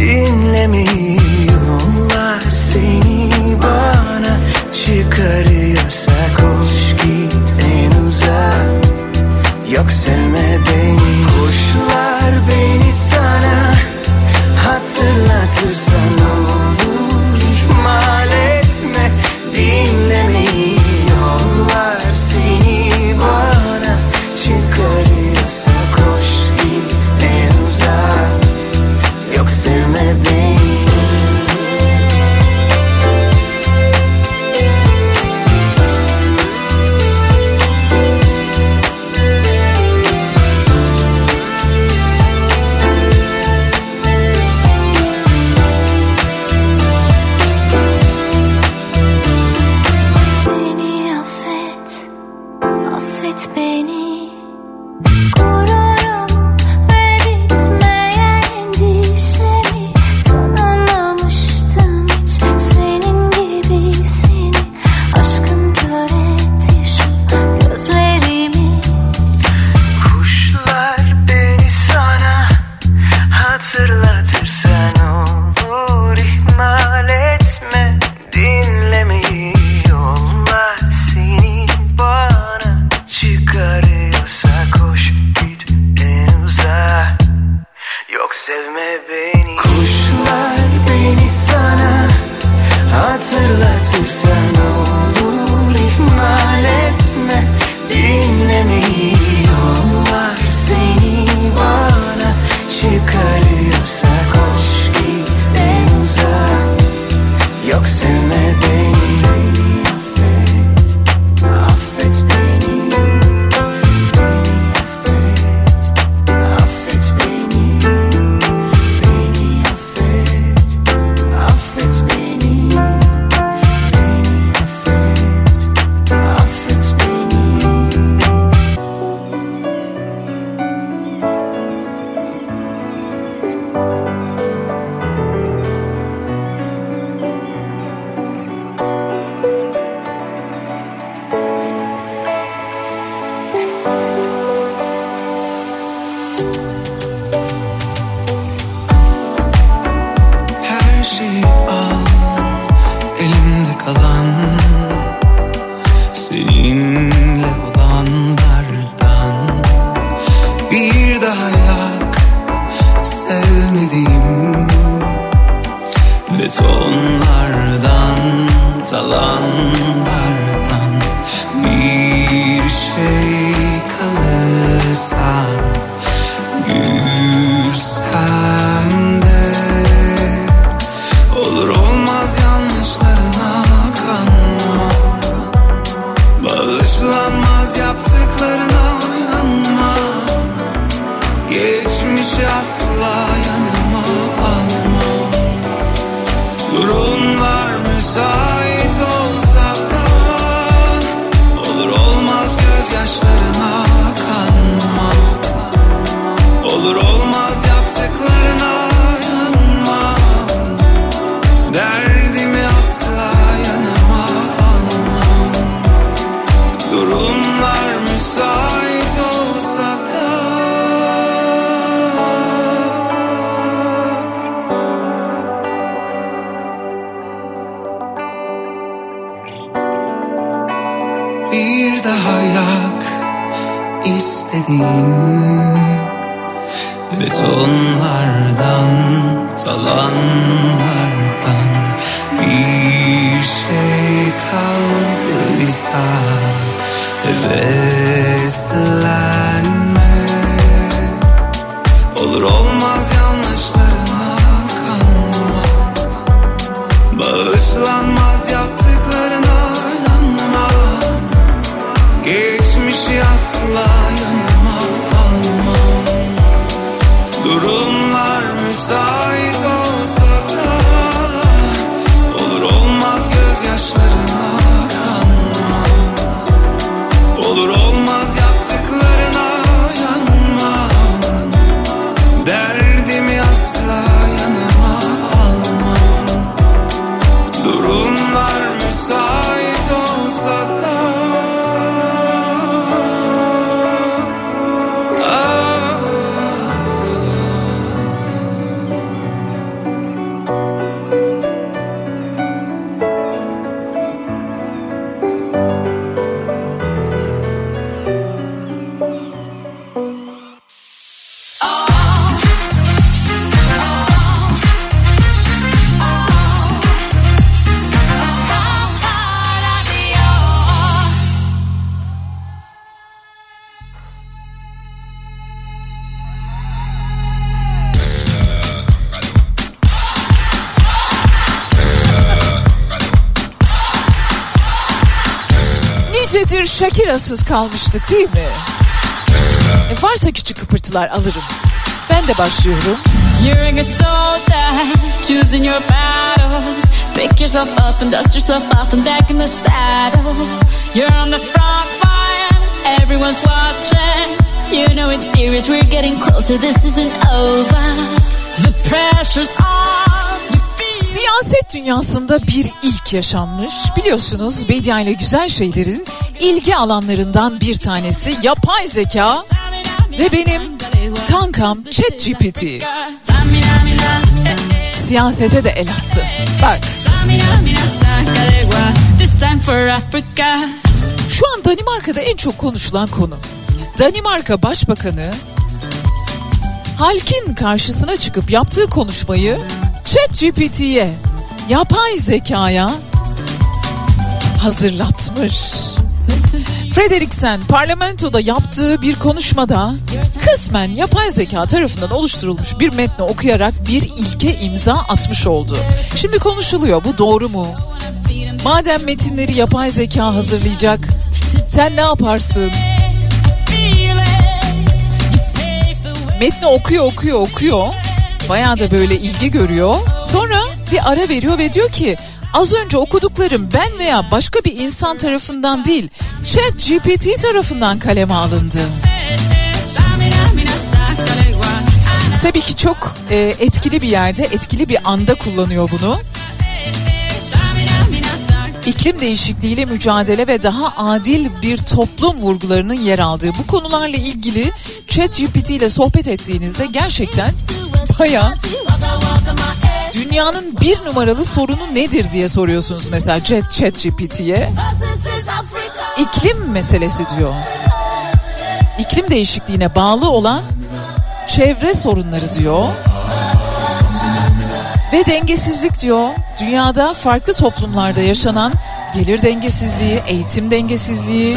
Dinlemiyorlar seni, bana çıkarıyorsa koş git en uzak. Yok sevme beni, kuşlar beni sana. Hatırlatırsan olur, ihmal etme. Dinlemiyorlar seni, bana çıkarıyorsa koş git en uzak. Yok sevme beni. Olur olmaz gözyaşlarına kanma. bir daha yak istediğin betonlardan, talanlardan bir şey kaldıysa heveslenme. Olur olmaz yanlışlarına kanma, bağışlanmaz yaptıklarına yanma. Geçmişi asla yanıma almam. Durumlar müsait olsa da olur olmaz gözyaşlarına kanma. Olur olmaz yaptıklarına yanma. Derdimi asla yanıma almam. Durumlar müsait olsa da Shakira'sız kalmıştık değil mi? Varsa küçük kıpırtılar alırım. Ben de başlıyorum. You're a good soldier, choosing your battles. Pick yourself up and dust yourself off and back in the saddle. You're on the front line, everyone's watching. You know it's serious, we're getting closer, this isn't over. The pressure's on. Siyaset dünyasında bir ilk yaşanmış. Biliyorsunuz medya ile güzel şeylerin ilgi alanlarından bir tanesi yapay zeka ve benim kankam ChatGPT. Siyasete de el attı. Bak. Şu an Danimarka'da en çok konuşulan konu. Danimarka Başbakanı halkın karşısına çıkıp yaptığı konuşmayı ChatGPT'ye, yapay zekaya hazırlatmış. Frederiksen parlamentoda yaptığı bir konuşmada kısmen yapay zeka tarafından oluşturulmuş bir metni okuyarak bir ilke imza atmış oldu. Şimdi konuşuluyor, bu doğru mu? Madem metinleri yapay zeka hazırlayacak, sen ne yaparsın? Metni okuyor. Bayağı da böyle ilgi görüyor. Sonra bir ara veriyor ve diyor ki az önce okuduklarım ben veya başka bir insan tarafından değil, ChatGPT tarafından kaleme alındı. Tabii ki çok etkili bir yerde, etkili bir anda kullanıyor bunu. İklim değişikliğiyle mücadele ve daha adil bir toplum vurgularının yer aldığı bu konularla ilgili ChatGPT ile sohbet ettiğinizde gerçekten bayağı dünyanın bir numaralı sorunu nedir diye soruyorsunuz mesela ChatGPT'ye. İklim meselesi diyor. İklim değişikliğine bağlı olan çevre sorunları diyor. Ve dengesizlik diyor. Dünyada farklı toplumlarda yaşanan gelir dengesizliği, eğitim dengesizliği.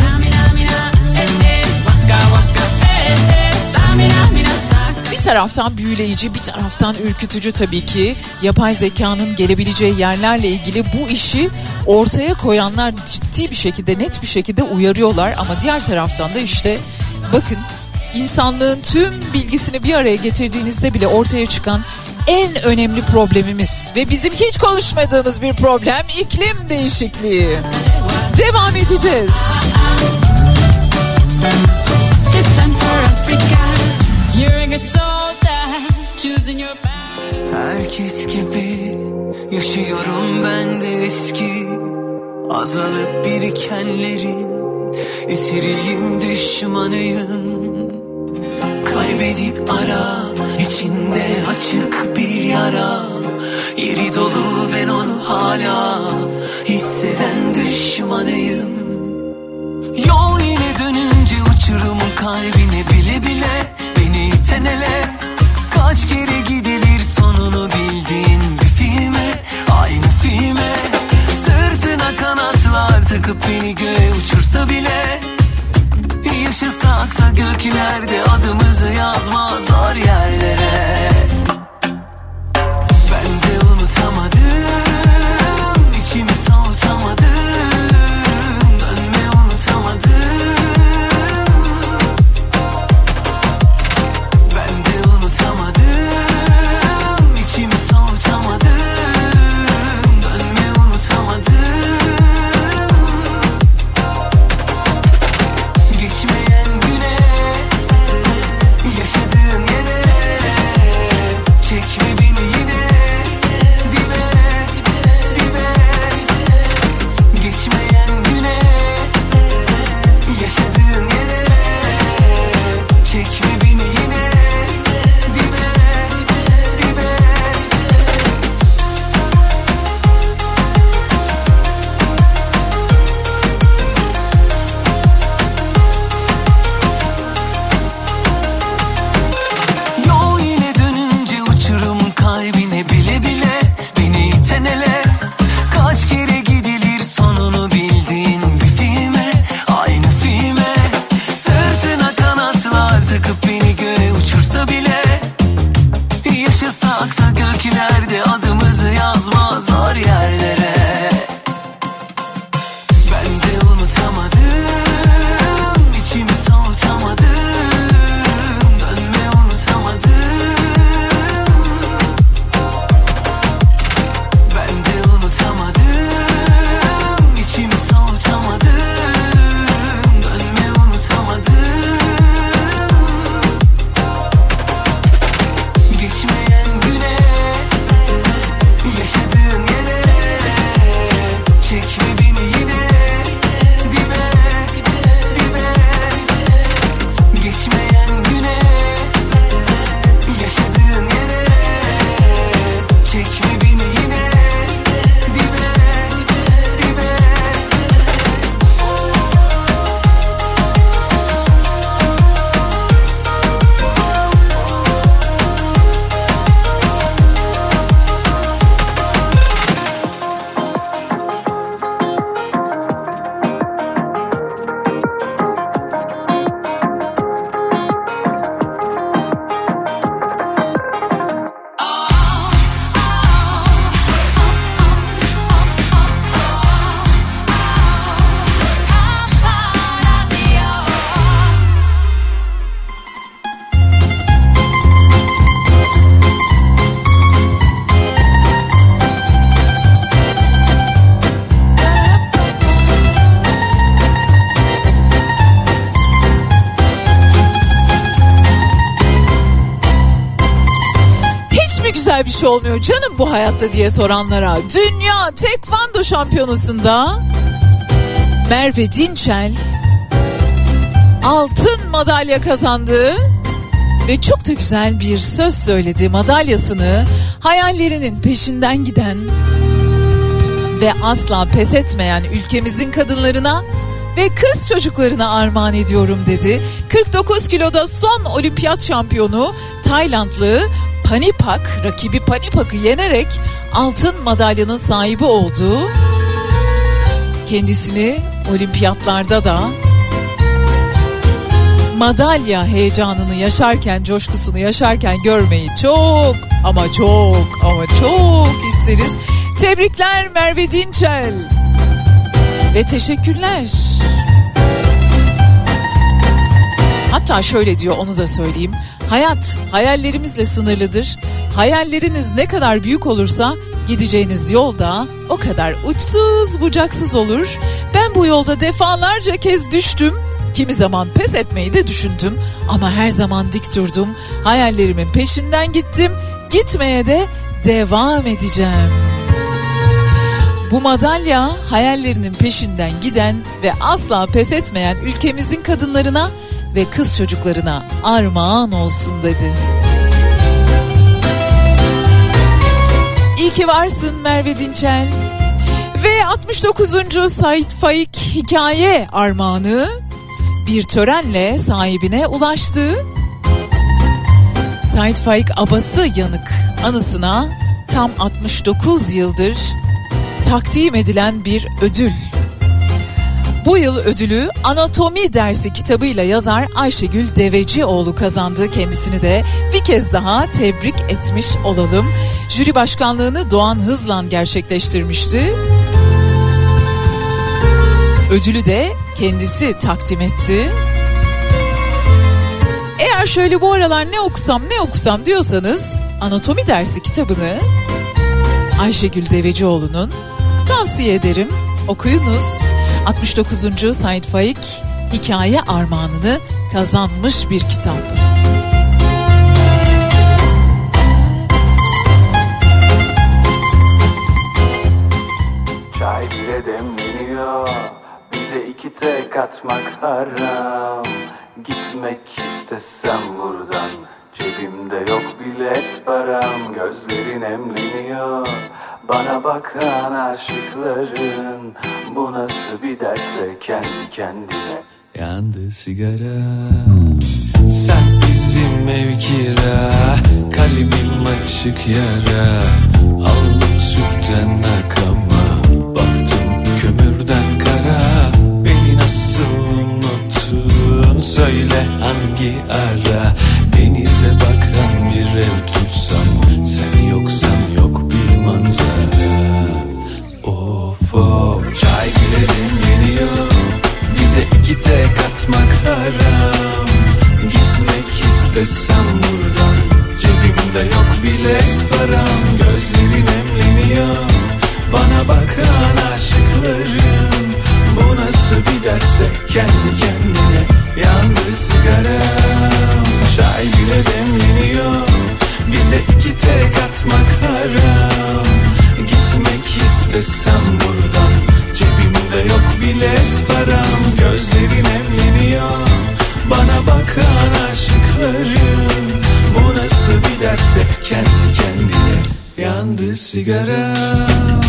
Bir taraftan büyüleyici, bir taraftan ürkütücü tabii ki. Yapay zekanın gelebileceği yerlerle ilgili bu işi ortaya koyanlar ciddi bir şekilde, net bir şekilde uyarıyorlar. Ama diğer taraftan da işte bakın, insanlığın tüm bilgisini bir araya getirdiğinizde bile ortaya çıkan en önemli problemimiz ve bizim hiç konuşmadığımız bir problem, iklim değişikliği. Devam edeceğiz. Herkes gibi yaşıyorum ben de eski, azalıp birikenlerin esiriyim, düşmanıyım. Kaybedip ara, içinde açık bir yara, yeri dolu ben onu hala hisseden düşmanıyım. takıp beni göğe uçursa bile, yaşasaksa göklerde adımızı yazmaz zor yerlere. Ben de unutamadım, içimi soğutamadım, dönme unutamadım. Ben de unutamadım, içimi soğutamadım, dönme unutamadım. Geçmeyen güne, yaşadığın yere, çekme beni yine dibe, dibe. Geçmeyen güne, yaşadığın yere, çekme beni yine dibe, dibe. Yol yine dönünce uçurum kalbine bile bile, beni iten ele. Kaç kere gidilir sonunu bildiğin bir filme, aynı filme. Sırtına kanatlar takıp beni göğe uçursa bile, yaşasaksa göklerde adımızı yazmaz zor yerlere. Ben de unutamadım, içimi soğutamadım, dönme unutamadım. Ben de unutamadım, içimi soğutamadım, dönme unutamadım. Geçmeyen güne, yaşadığın yere, çekme beni yine dibe, dibe. Geçmeyen güne, yaşadığın yere, çekme beni yine dibe, dibe. Hiç mi güzel bir şey olmuyor canım bu hayatta diye soranlara, Dünya Tekvando Şampiyonası'nda Merve Dinçel altın madalya kazandı ve çok da güzel bir söz söyledi. Madalyasını hayallerinin peşinden giden ve asla pes etmeyen ülkemizin kadınlarına ve kız çocuklarına armağan ediyorum dedi. 49 kiloda son olimpiyat şampiyonu Taylandlı Panipak, rakibi Panipak'ı yenerek altın madalyanın sahibi oldu. Kendisini olimpiyatlarda da madalya heyecanını yaşarken, coşkusunu yaşarken görmeyi çok ama çok ama çok isteriz. Tebrikler Merve Dinçel ve teşekkürler. Hatta şöyle diyor, onu da söyleyeyim. Hayat hayallerimizle sınırlıdır. Hayalleriniz ne kadar büyük olursa gideceğiniz yol da o kadar uçsuz bucaksız olur. Ben bu yolda defalarca kez düştüm. Kimi zaman pes etmeyi de düşündüm ama her zaman dik durdum. Hayallerimin peşinden gittim. Gitmeye de devam edeceğim. Bu madalya hayallerinin peşinden giden ve asla pes etmeyen ülkemizin kadınlarına ve kız çocuklarına armağan olsun dedi. İyi ki varsın Merve Dinçel. Ve 69. Sait Faik hikaye armağanı bir törenle sahibine ulaştı. Sait Faik abası yanık anısına tam 69 yıldır takdim edilen bir ödül. Bu yıl ödülü Anatomi dersi kitabıyla yazar Ayşegül Devecioğlu kazandı. Kendisini de bir kez daha tebrik etmiş olalım. Jüri başkanlığını Doğan Hızlan gerçekleştirmişti. Ödülü de kendisi takdim etti. Eğer şöyle bu aralar ne okusam diyorsanız Anatomi dersi kitabını Ayşegül Devecioğlu'nun tavsiye ederim. Okuyunuz. 69. Said Faik hikaye armağanını kazanmış bir kitap. Çay bile demleniyor, bize iki tek atmak haram. Gitmek istesem buradan, cebimde yok bilet param. Gözlerin emleniyor, bana bakan aşıkların. Bu nasıl bir derse kendi kendine. Yandı sigara, sen bizim ev kira, kalbim açık yara. Aldım sütten akama, baktım kömürden kara. Beni nasıl unuttun söyle hangi ara. Denize bakan bir ev tutsam, sen yoksan yok bir manzara. Of of, çay bile demleniyor, bize iki tek atmak haram. Gitmek istesem buradan, cebimde yok bilet param. Gözlerin emleniyor, bana bakan aşıkların. Bu nasıl bir derse kendi kendine. Yandı sigaram, çay bile demleniyor, bize iki tek atmak haram. Gitmek istesem buradan, cebimde yok bilet param. Gözlerin emleniyor, bana bakan aşıkların. Bu nasıl bir derse kendi kendine. Yandı sigaram.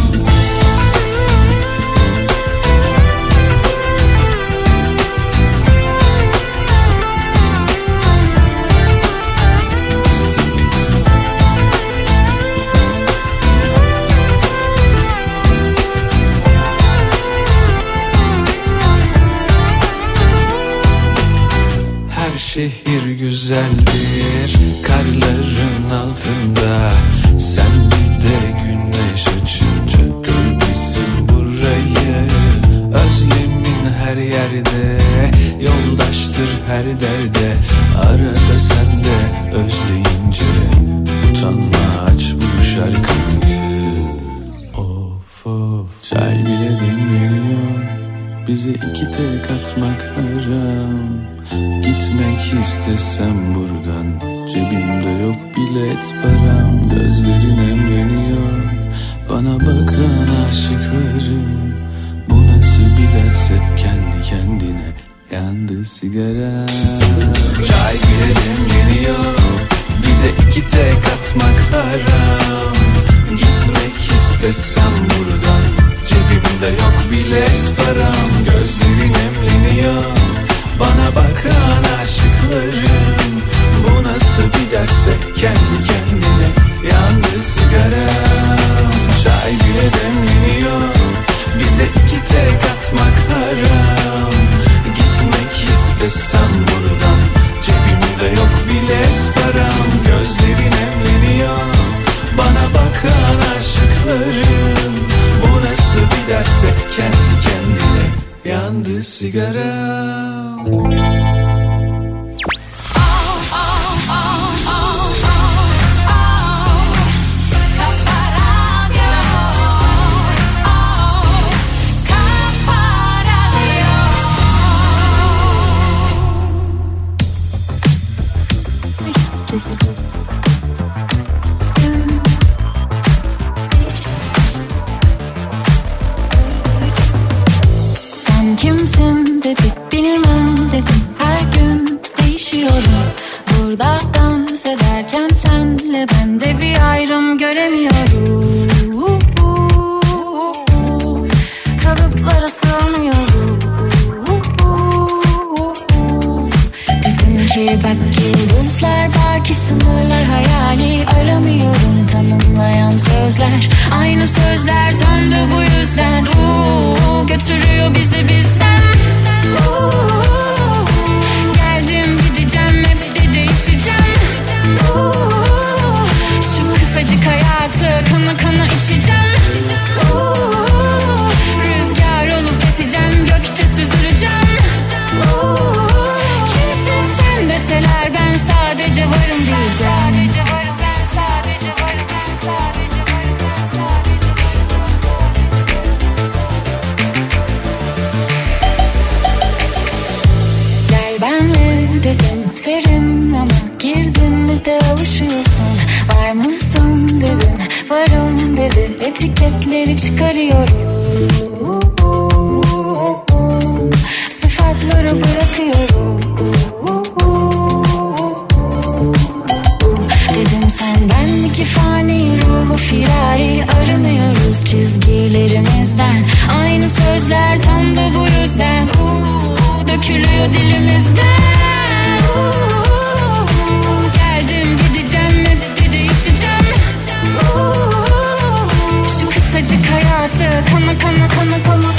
Şehir güzeldir karların altında. Sen bir de güneş açınca gör bizim burayı. Özlemin her yerde, yoldaştır her derde. Arada sen de özleyince utanma, aç bu şarkıyı. Of of, çay bile demleniyor, bize iki tek atmak haram. Gitmek istesem buradan, cebimde yok bilet param. Gözlerin emleniyor, bana bakan aşıkların. Bu nasıl bir derse kendi kendine. Yandı sigara, çay bile demleniyor, bize iki tek atmak haram. Gitmek istesem buradan, cebimde yok bilet param. Gözlerin emleniyor, bana bakan aşıkların. Bu nasıl bir derse kendi kendine. Yandı sigaram, çay bile demleniyor, bize iki tek atmak haram. Gitmek istesem buradan, cebimde yok bilet param. Gözlerin emleniyor, bana bakan aşıkların. Bu nasıl bir derse kendi kendine. Yandı sigaram. Sen kimsin dedik bilmem dedim, her gün değişiyorum. Burada dans ederken senle ben de bir ayrım göremiyorum. Kalıplara sığmıyorum. Dedim ki bak yıldızlar, belki sınırlar hayali. Aramıyorum tanımlayan sözler, aynı sözler döndü bu yüzden. Götürüyor bizi bizden. serin ama girdin mi de alışıyorsun. Var mısın dedim, varım dedi, etiketleri çıkarıyorum. Sıfatları bırakıyorum. Dedim sen ben iki fani ruhu firari, arınıyoruz çizgilerimizden. Aynı sözler tam da bu yüzden dökülüyor dilimizden. Geldim gideceğim hep de değişeceğim. Şu kısacık hayatı kana kana kana kana.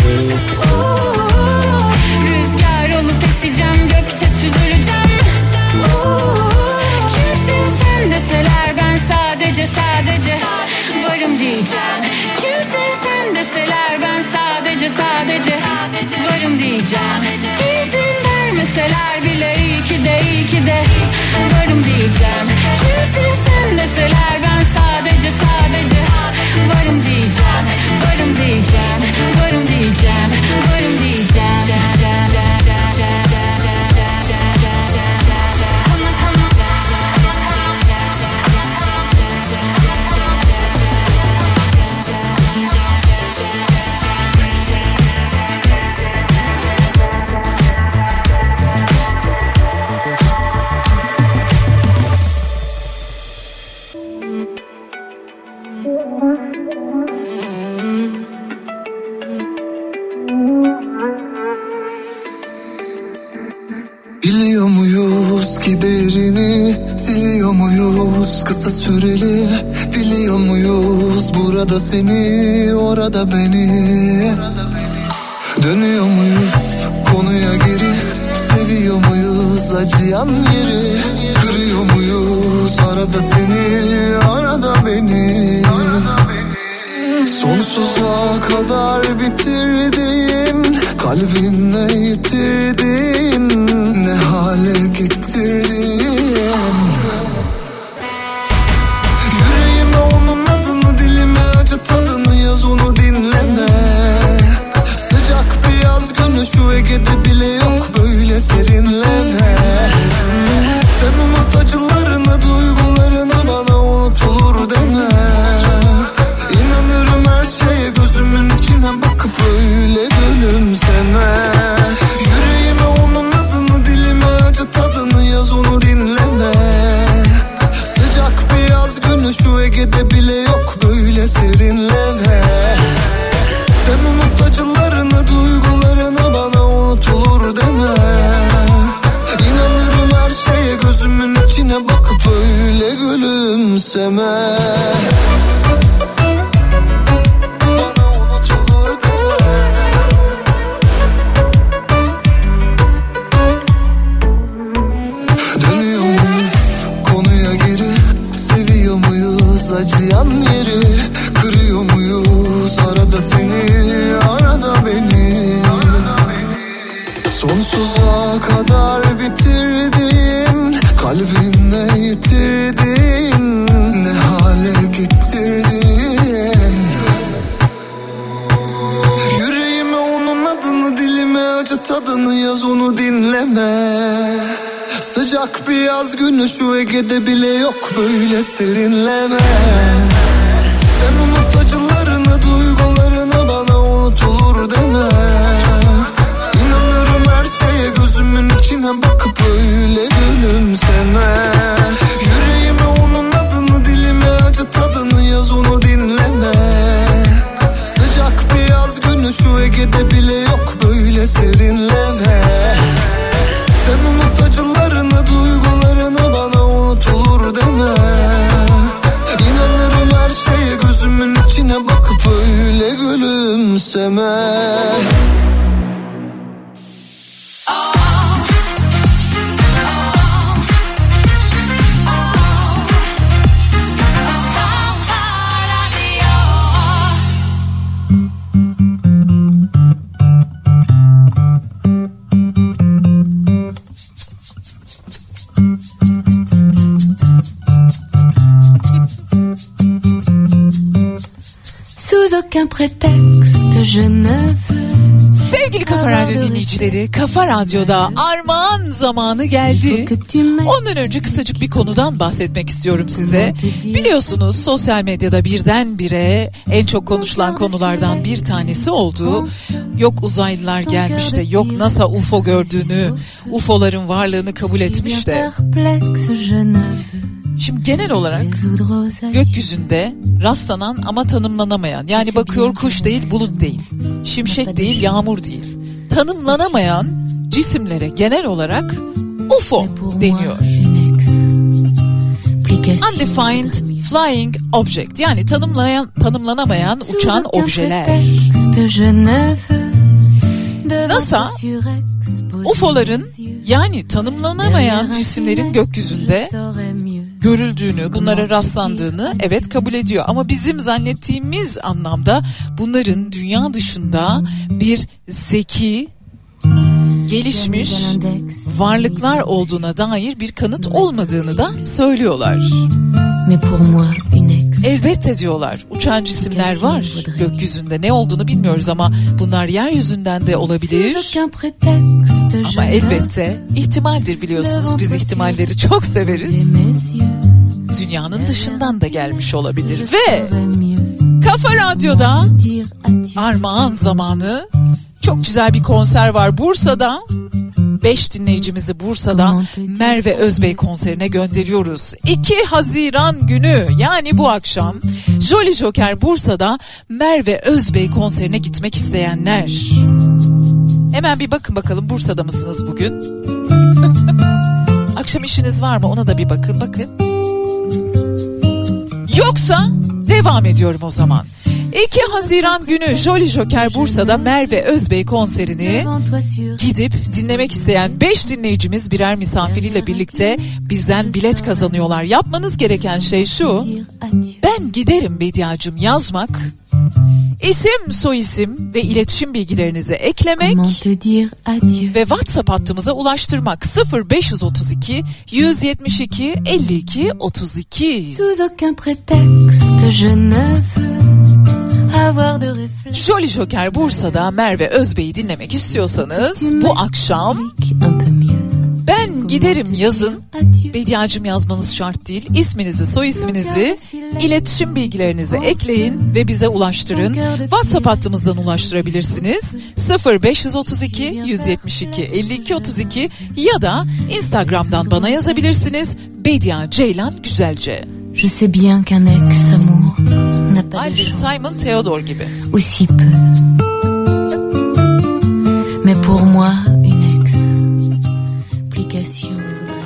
Rüzgar olup eseceğim, gökte süzüleceğim. Kimsin sen deseler ben sadece varım diyeceğim. Kimsin sen deseler ben sadece varım diyeceğim. İzin vermeseler bile iyi ki de varım diyeceğim. Kimsin sen deseler ben sadece varım diyeceğim. Varım diyeceğim, varım diyeceğim, varım diyeceğim. Biliyor muyuz giderini, siliyor muyuz kısa süreli? Diliyor muyuz burada seni, orada beni? Dönüyor muyuz konuya geri, seviyor muyuz acıyan yeri? Kırıyor muyuz arada seni, arada beni? Sonsuza kadar bitirdin, kalbinle yitirdin, ne hale getirdin. Yüreğime onun adını, dilime acı tadını yaz, onu dinleme. Sıcak bir yaz günü şu Ege'de bile yok böyle serinleme. Sen unut acılarını, duygularını, bana unutulur deme. İnanırım her şeye, gözümün içine bakıp öyle gülümseme. Yüreğime onun adını, dilime acı tadını yaz, onu dinleme. Sıcak bir yaz günü şu Ege'de bile yok böyle serinleme. Sen unut acılarını, duygularını, bana unutulur deme. İnanırım her şeye, gözümün içine bakıp öyle gülümseme. Acıyan yeri, kırıyor muyuz arada seni, arada beni? Sonsuza kadar bitirdin, kalbinle yitirdin, ne hale getirdin. Yüreğime onun adını, dilime acı tadını yaz, onu dinleme. Sıcak bir yaz günü şu Ege'de bile yok böyle serinleme. Sen unut acılarını, duygularını, bana unutulur deme. İnanırım her şeye, gözümün içine bakıp öyle gülümseme. Yüreğime onun adını, dilime acı tadını yaz, onu dinleme. Sıcak bir yaz günü şu Ege'de bile yok böyle serinleme. Sen unut acılarını, duygularını, bana unutulur deme. İnanırım her şeye, gözümün içine bakıp öyle gülümseme. Sous aucun prétexte, je ne veux. Sevgili Kafa Radyo dinleyicileri, Kafa Radyo'da armağan zamanı geldi. Ondan önce kısacık bir konudan bahsetmek istiyorum size. Biliyorsunuz sosyal medyada birdenbire en çok konuşulan konulardan bir tanesi oldu. Yok uzaylılar gelmiş de, yok NASA UFO gördüğünü, UFO'ların varlığını kabul etmiş de. Şimdi genel olarak gökyüzünde rastlanan ama tanımlanamayan, yani bakıyor kuş değil, bulut değil, şimşek değil, yağmur değil, tanımlanamayan cisimlere genel olarak UFO deniyor. Undefined Flying Object, yani tanımlanamayan uçan objeler. NASA UFO'ların, yani tanımlanamayan cisimlerin gökyüzünde görüldüğünü, bunlara rastlandığını evet kabul ediyor. Ama bizim zannettiğimiz anlamda bunların dünya dışında bir zeki, gelişmiş varlıklar olduğuna dair bir kanıt olmadığını da söylüyorlar. Elbette diyorlar, uçan cisimler var gökyüzünde, ne olduğunu bilmiyoruz ama bunlar yeryüzünden de olabilir. Ama elbette ihtimaldir, biliyorsunuz biz ihtimalleri çok severiz. Dünyanın dışından da gelmiş olabilir. Ve Kafa Radyo'da armağan zamanı, çok güzel bir konser var Bursa'da. 5 dinleyicimizi Bursa'da Merve Özbey konserine gönderiyoruz. 2 Haziran günü, yani bu akşam Jolly Joker Bursa'da Merve Özbey konserine gitmek isteyenler. Hemen bir bakın bakalım, Bursa'da mısınız bugün? Akşam işiniz var mı? Ona da bir bakın. Yoksa devam ediyorum o zaman. 2 Haziran günü Jolly Joker Bursa'da Merve Özbey konserini gidip dinlemek isteyen 5 dinleyicimiz birer misafiriyle birlikte bizden bilet kazanıyorlar. Yapmanız gereken şey şu: ben giderim Bediacığım yazmak, isim, soyisim ve iletişim bilgilerinizi eklemek ve WhatsApp hattımıza ulaştırmak. 0532 172 52 32. Sous aucun prétexte je ne veux. Jolly Joker Bursa'da Merve Özbey'i dinlemek istiyorsanız bu akşam ben giderim yazın. Bediacığım yazmanız şart değil. İsminizi, soy isminizi, iletişim bilgilerinizi ekleyin ve bize ulaştırın. WhatsApp hattımızdan ulaştırabilirsiniz. 0532 172 52 32 ya da Instagram'dan bana yazabilirsiniz. Bedia Ceylan Güzelce. Je sais bien qu'un ex-amour n'a pas de chance. Simon Theodore gibi. Aussi peu. Mais pour moi, une explication.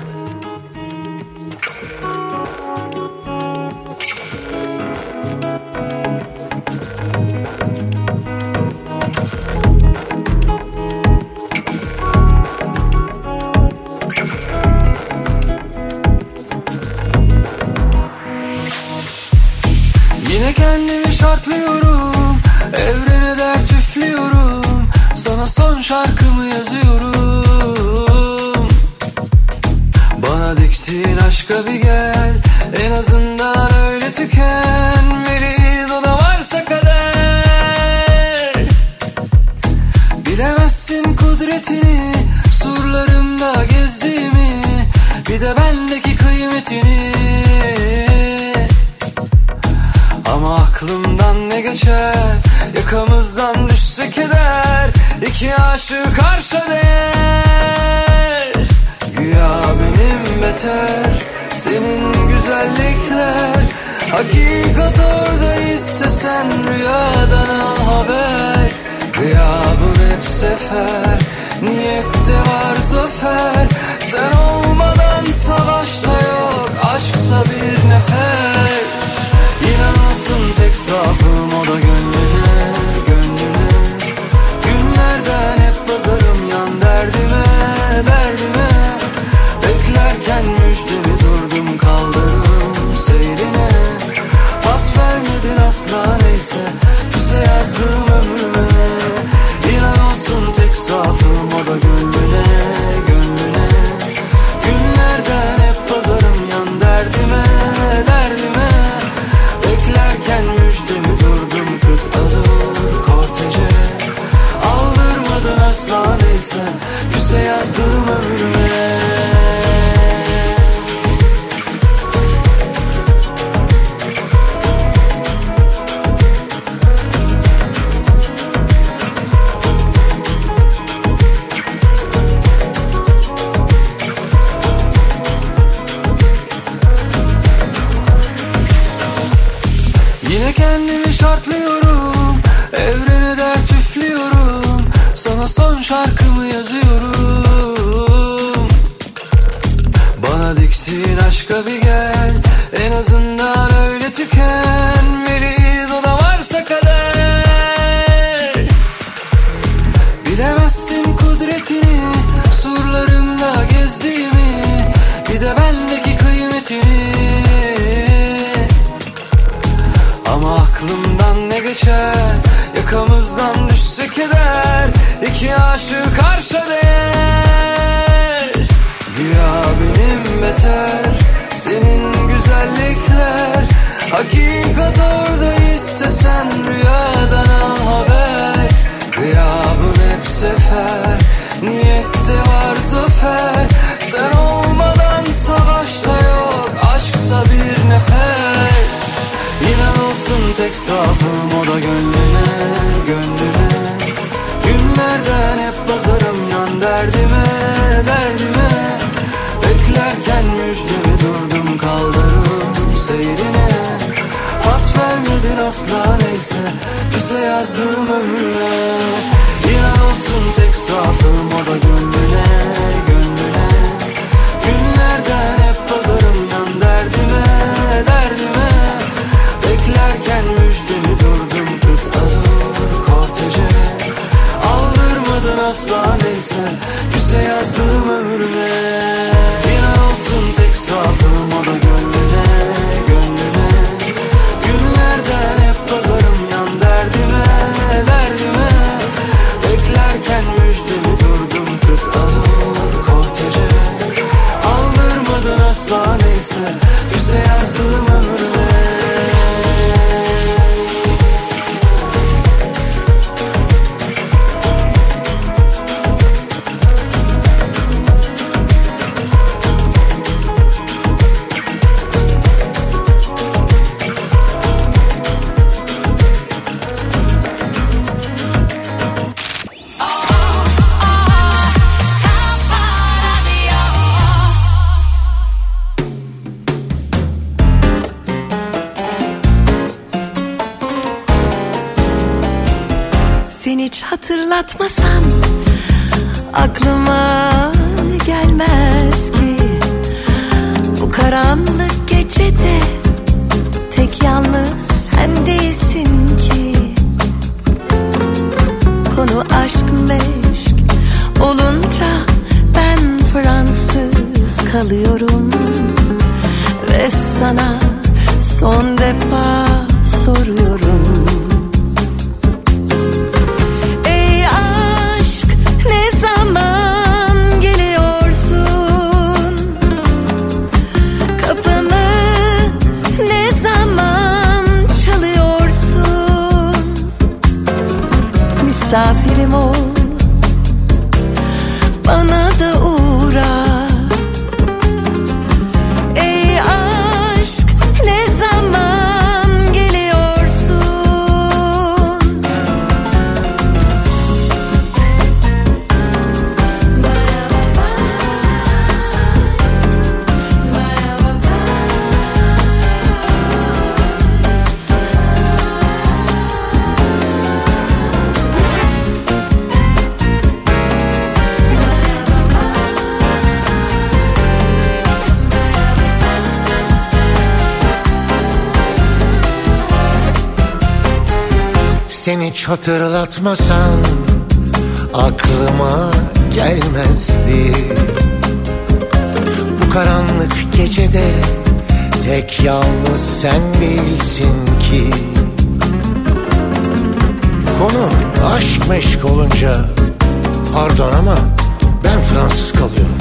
Yine kendimi şartlıyorum, evrene dert üflüyorum, sana son şarkımı yazıyorum. Bana diktiğin aşka bir gel, en azından öyle tükenmeliyiz, o da varsa kader. Bilemezsin kudretini, surlarında gezdiğimi, bir de bendeki kıymetini. Ama aklımdan ne geçer, yakamızdan düşse keder, iki aşık arşa değer. Güya benim beter, senin güzellikler, hakikat orada, istesen rüyadan al haber. Gıyabın hep sefer, niyette var zafer, sen olmadan savaşta yok, aşksa bir nefer. İnanılsın tek zaafım o da gönlüne, gönlüne. Günlerden hep pazarım yan derdime, derdime. Beklerken müjdemi durdum kaldırım seyrine. Pas vermedin asla neyse, bize yazdım ömrüme. İnan olsun tek zaafım o da gönlüne, gönlüne. Günlerden hep pazarım yan derdime, derdime. asla neyse, küse yazdım ömrüme. Yine kendimi şartlıyorum, evrene dert üflüyorum, sana son şarkımı yazıyorum. Bana diktiğin aşka bir gel, en azından öyle tükenmeliyiz, o da varsa kader. Bilemezsin kudretini, surlarında gezdiğimi, bir de bendeki kıymetini. Ama aklımdan ne geçer, yakamızdan düşse keder, iki aşık arşa değer. Güya benim beter, senin güzellikler, hakikat orada istesen rüyadan al haber. Gıyabın hep sefer, niyette var zafer, sen olmadan savaşta yok, aşksa bir nefer. İnan olsun tek zaafım, o da gönlüne, gönlüne. Günlerden hep pazarım yan derdime, derdime. Beklerken müjdemi durdum kaldırım seyrine. Pas vermedin asla neyse, küse yazdım ömrüme. İnan olsun tek zaafım, o da gönlüne, gönlüne. Günlerden hep pazarım yan derdime, derdime. Beklerken müjdemi durdum kıt ağır kortece. Aldırmadın asla neyse, küse yazdım ömrüme. İnan olsun tek zaafım, o da gönlüne, gönlüne. Günlerden hep pazarım yan derdime, derdime. Beklerken müjdemi durdum kıt ağır kortece. Aldırmadın asla neyse, küse yazdım ömrüme. Hiç hatırlatmasan aklıma gelmez ki. Bu karanlık gecede tek yalnız sen değilsin ki. Konu aşk meşk olunca ben Fransız kalıyorum. Ve sana son defa soruyorum. Misafirim ol, bana da uğra. Ey aşk, ne zaman geliyorsun? Sen hiç hatırlatmasan aklıma gelmezdi. Bu karanlık gecede tek yalnız sen bilsin ki. Konu aşk meşk olunca pardon ama ben Fransız kalıyorum.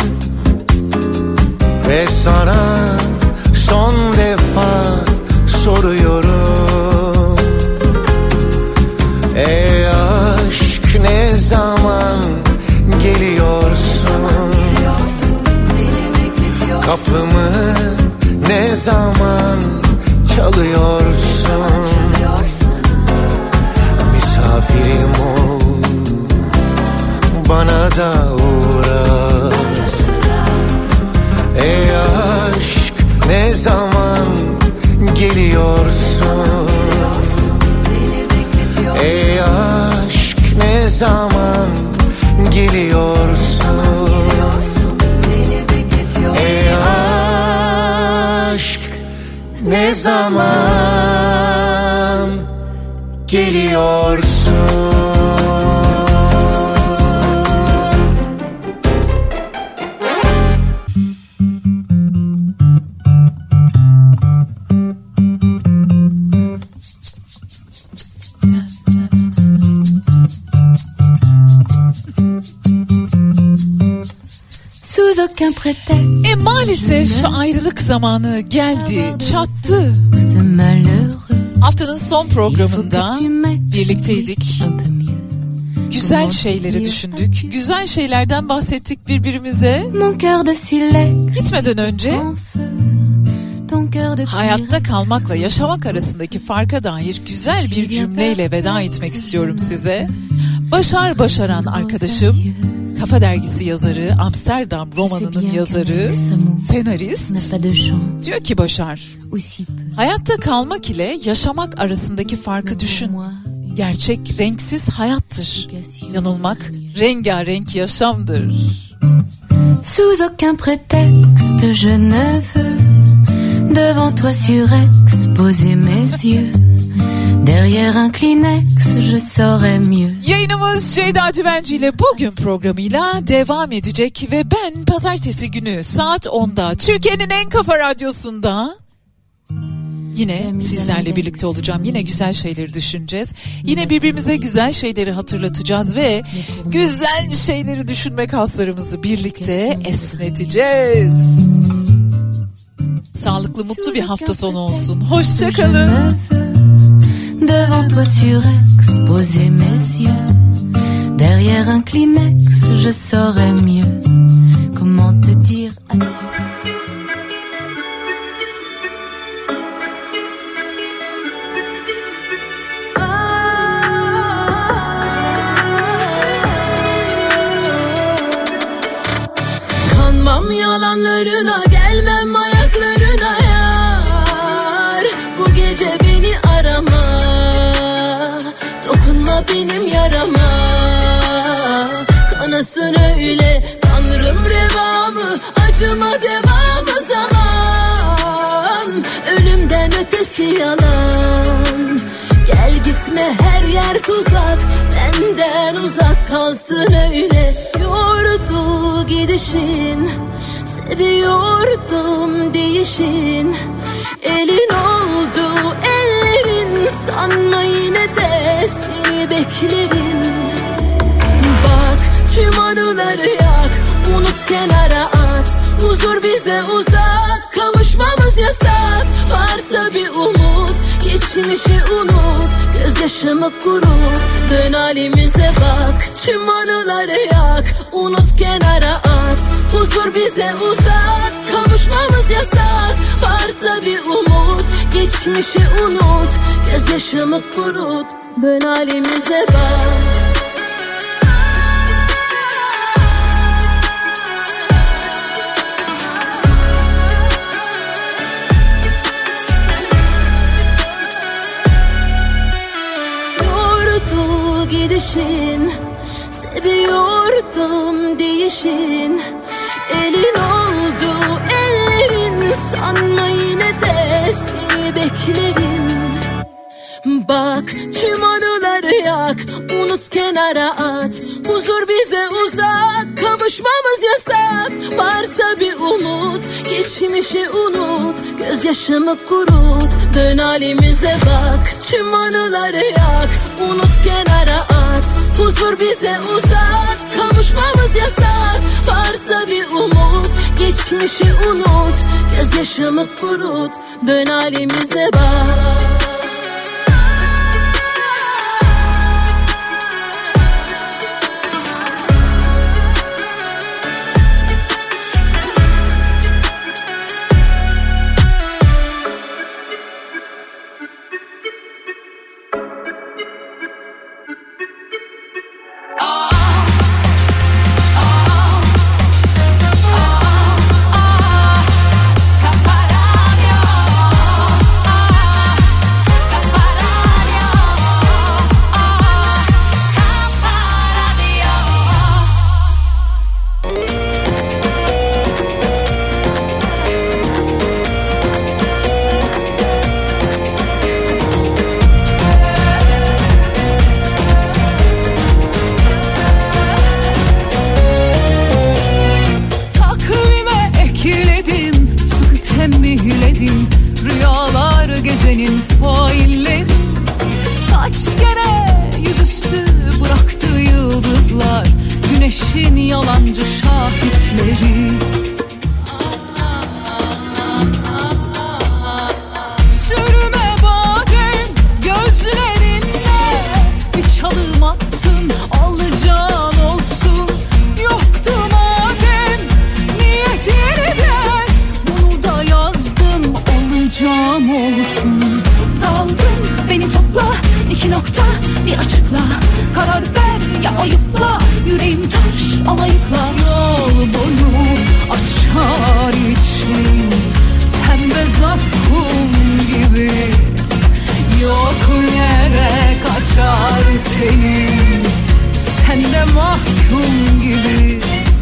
Ve sana son defa soruyorum. Ey aşk ne zaman Kapımı ne zaman çalıyorsun? Misafirim ol, bana da uğra. Ey aşk, ne zaman geliyorsun? Ey aşk, ne zaman geliyorsun? Ey aşk, ne zaman geliyorsun? Maalesef ayrılık zamanı geldi, çattı. Haftanın son programında birlikteydik. Güzel şeyleri düşündük. Güzel şeylerden bahsettik birbirimize. Gitmeden önce hayatta kalmakla yaşamak arasındaki farka dair güzel bir cümleyle veda etmek istiyorum size. Başar Başaran arkadaşım, Kafa Dergisi yazarı, Amsterdam romanının yazarı, senarist diyor ki Başar, hayatta kalmak ile yaşamak arasındaki farkı düşün. Gerçek renksiz hayattır. Yanılmak rengarenk yaşamdır. Sous aucun prétexte je ne veux devant toi surex poser mes yeux. Derrière un Kleenex je saurais mieux. Yayınımız Ceyda Düvenci ile bugün programıyla devam edecek ve ben pazartesi günü saat 10'da Türkiye'nin en kafa radyosunda yine sizlerle birlikte olacağım. Yine güzel şeyleri düşüneceğiz. Yine birbirimize güzel şeyleri hatırlatacağız ve güzel şeyleri düşünme kaslarımızı birlikte esneteceğiz. Sağlıklı, mutlu bir hafta sonu olsun. Hoşça kalın. Devant toi surex poser mes yeux. Derrière un Kleenex je saurais mieux comment te dire adieu. Kanmam yalanlarına, gelmem ayaklarına yar. Bu gece beni arama, dokunma benim yarama. Kanasın öyle Tanrım revamı, acıma devamı zaman. Ölümden ötesi yalan. Gel gitme, her yer tuzak, benden uzak kalsın öyle. Yordu gidişin, seviyordum değişin. Elin oldu ellerin, sanma yine de seni beklerim. Bak tüm anıları yak, unut kenara at. Huzur bize uzak, kavuşmamız yasak. Varsa bir umut, geçmişi unut. Gözyaşımı kurut, dön halimize bak. Tüm anıları yak, unut kenara at. Huzur bize uzak, kavuşmamız yasak. Varsa bir umut, geçmişi unut. Gözyaşımı kurut, dön halimize bak. Gidişin, seviyordum değişin. Elin oldu ellerin, sanma yine de seni beklerim. Bak tüm anıları yak, unut kenara at. Huzur bize uzak, kavuşmamız yasak. Varsa bir umut, geçmişi unut. Gözyaşımı kurut, dön halimize bak. Tüm anıları yak, unut kenara at. Huzur bize uzak, kavuşmamız yasak. Varsa bir umut, geçmişi unut. Gözyaşımı kurut, dön halimize bak. için yalancı şahitleri. Sürme badem gözlerinle, bir çalım attın alacağın olsun. Yoktu madem niyet yeniden, bunu da yazdım olacağım olsun. Daldın beni topla, 2 nokta bir açıkla. Karar ver ya ayıpla, yüreğim taş alayıkla. Yol boyu açar için pembe zakkum gibi. Yok yere kaçar tenim, sen de mahkum gibi.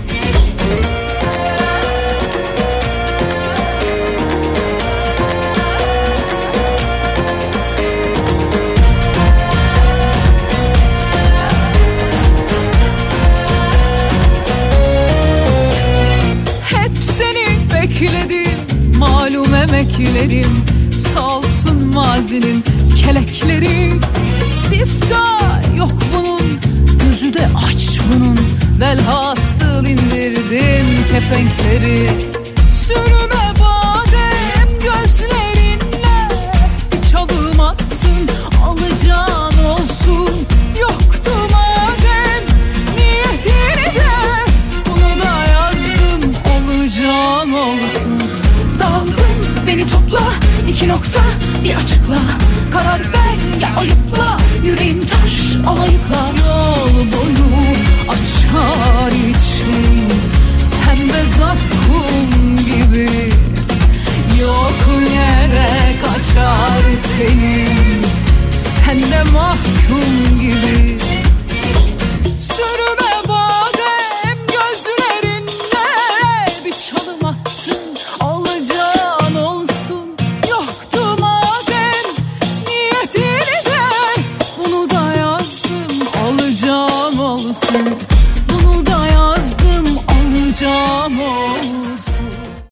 Bekledim, malum emeklerim, sağ olsun mazinin kelekleri. Siftah yok bunun, gözü de aç bunun, velhasıl indirdim kepenkleri. Sürme badem gözlerinle, bir çalım attın alacağın olsun. Yoktu madem niyetini de, bunu da yazdım olacağım olsun. Daldın beni topla, 2 nokta bir açıkla. Karar ver ya ayıpla, yüreğim taş alayıkla. Yol boyu açar için pembe zakkum gibi. Yok yere kaçar tenim, sen de mahkum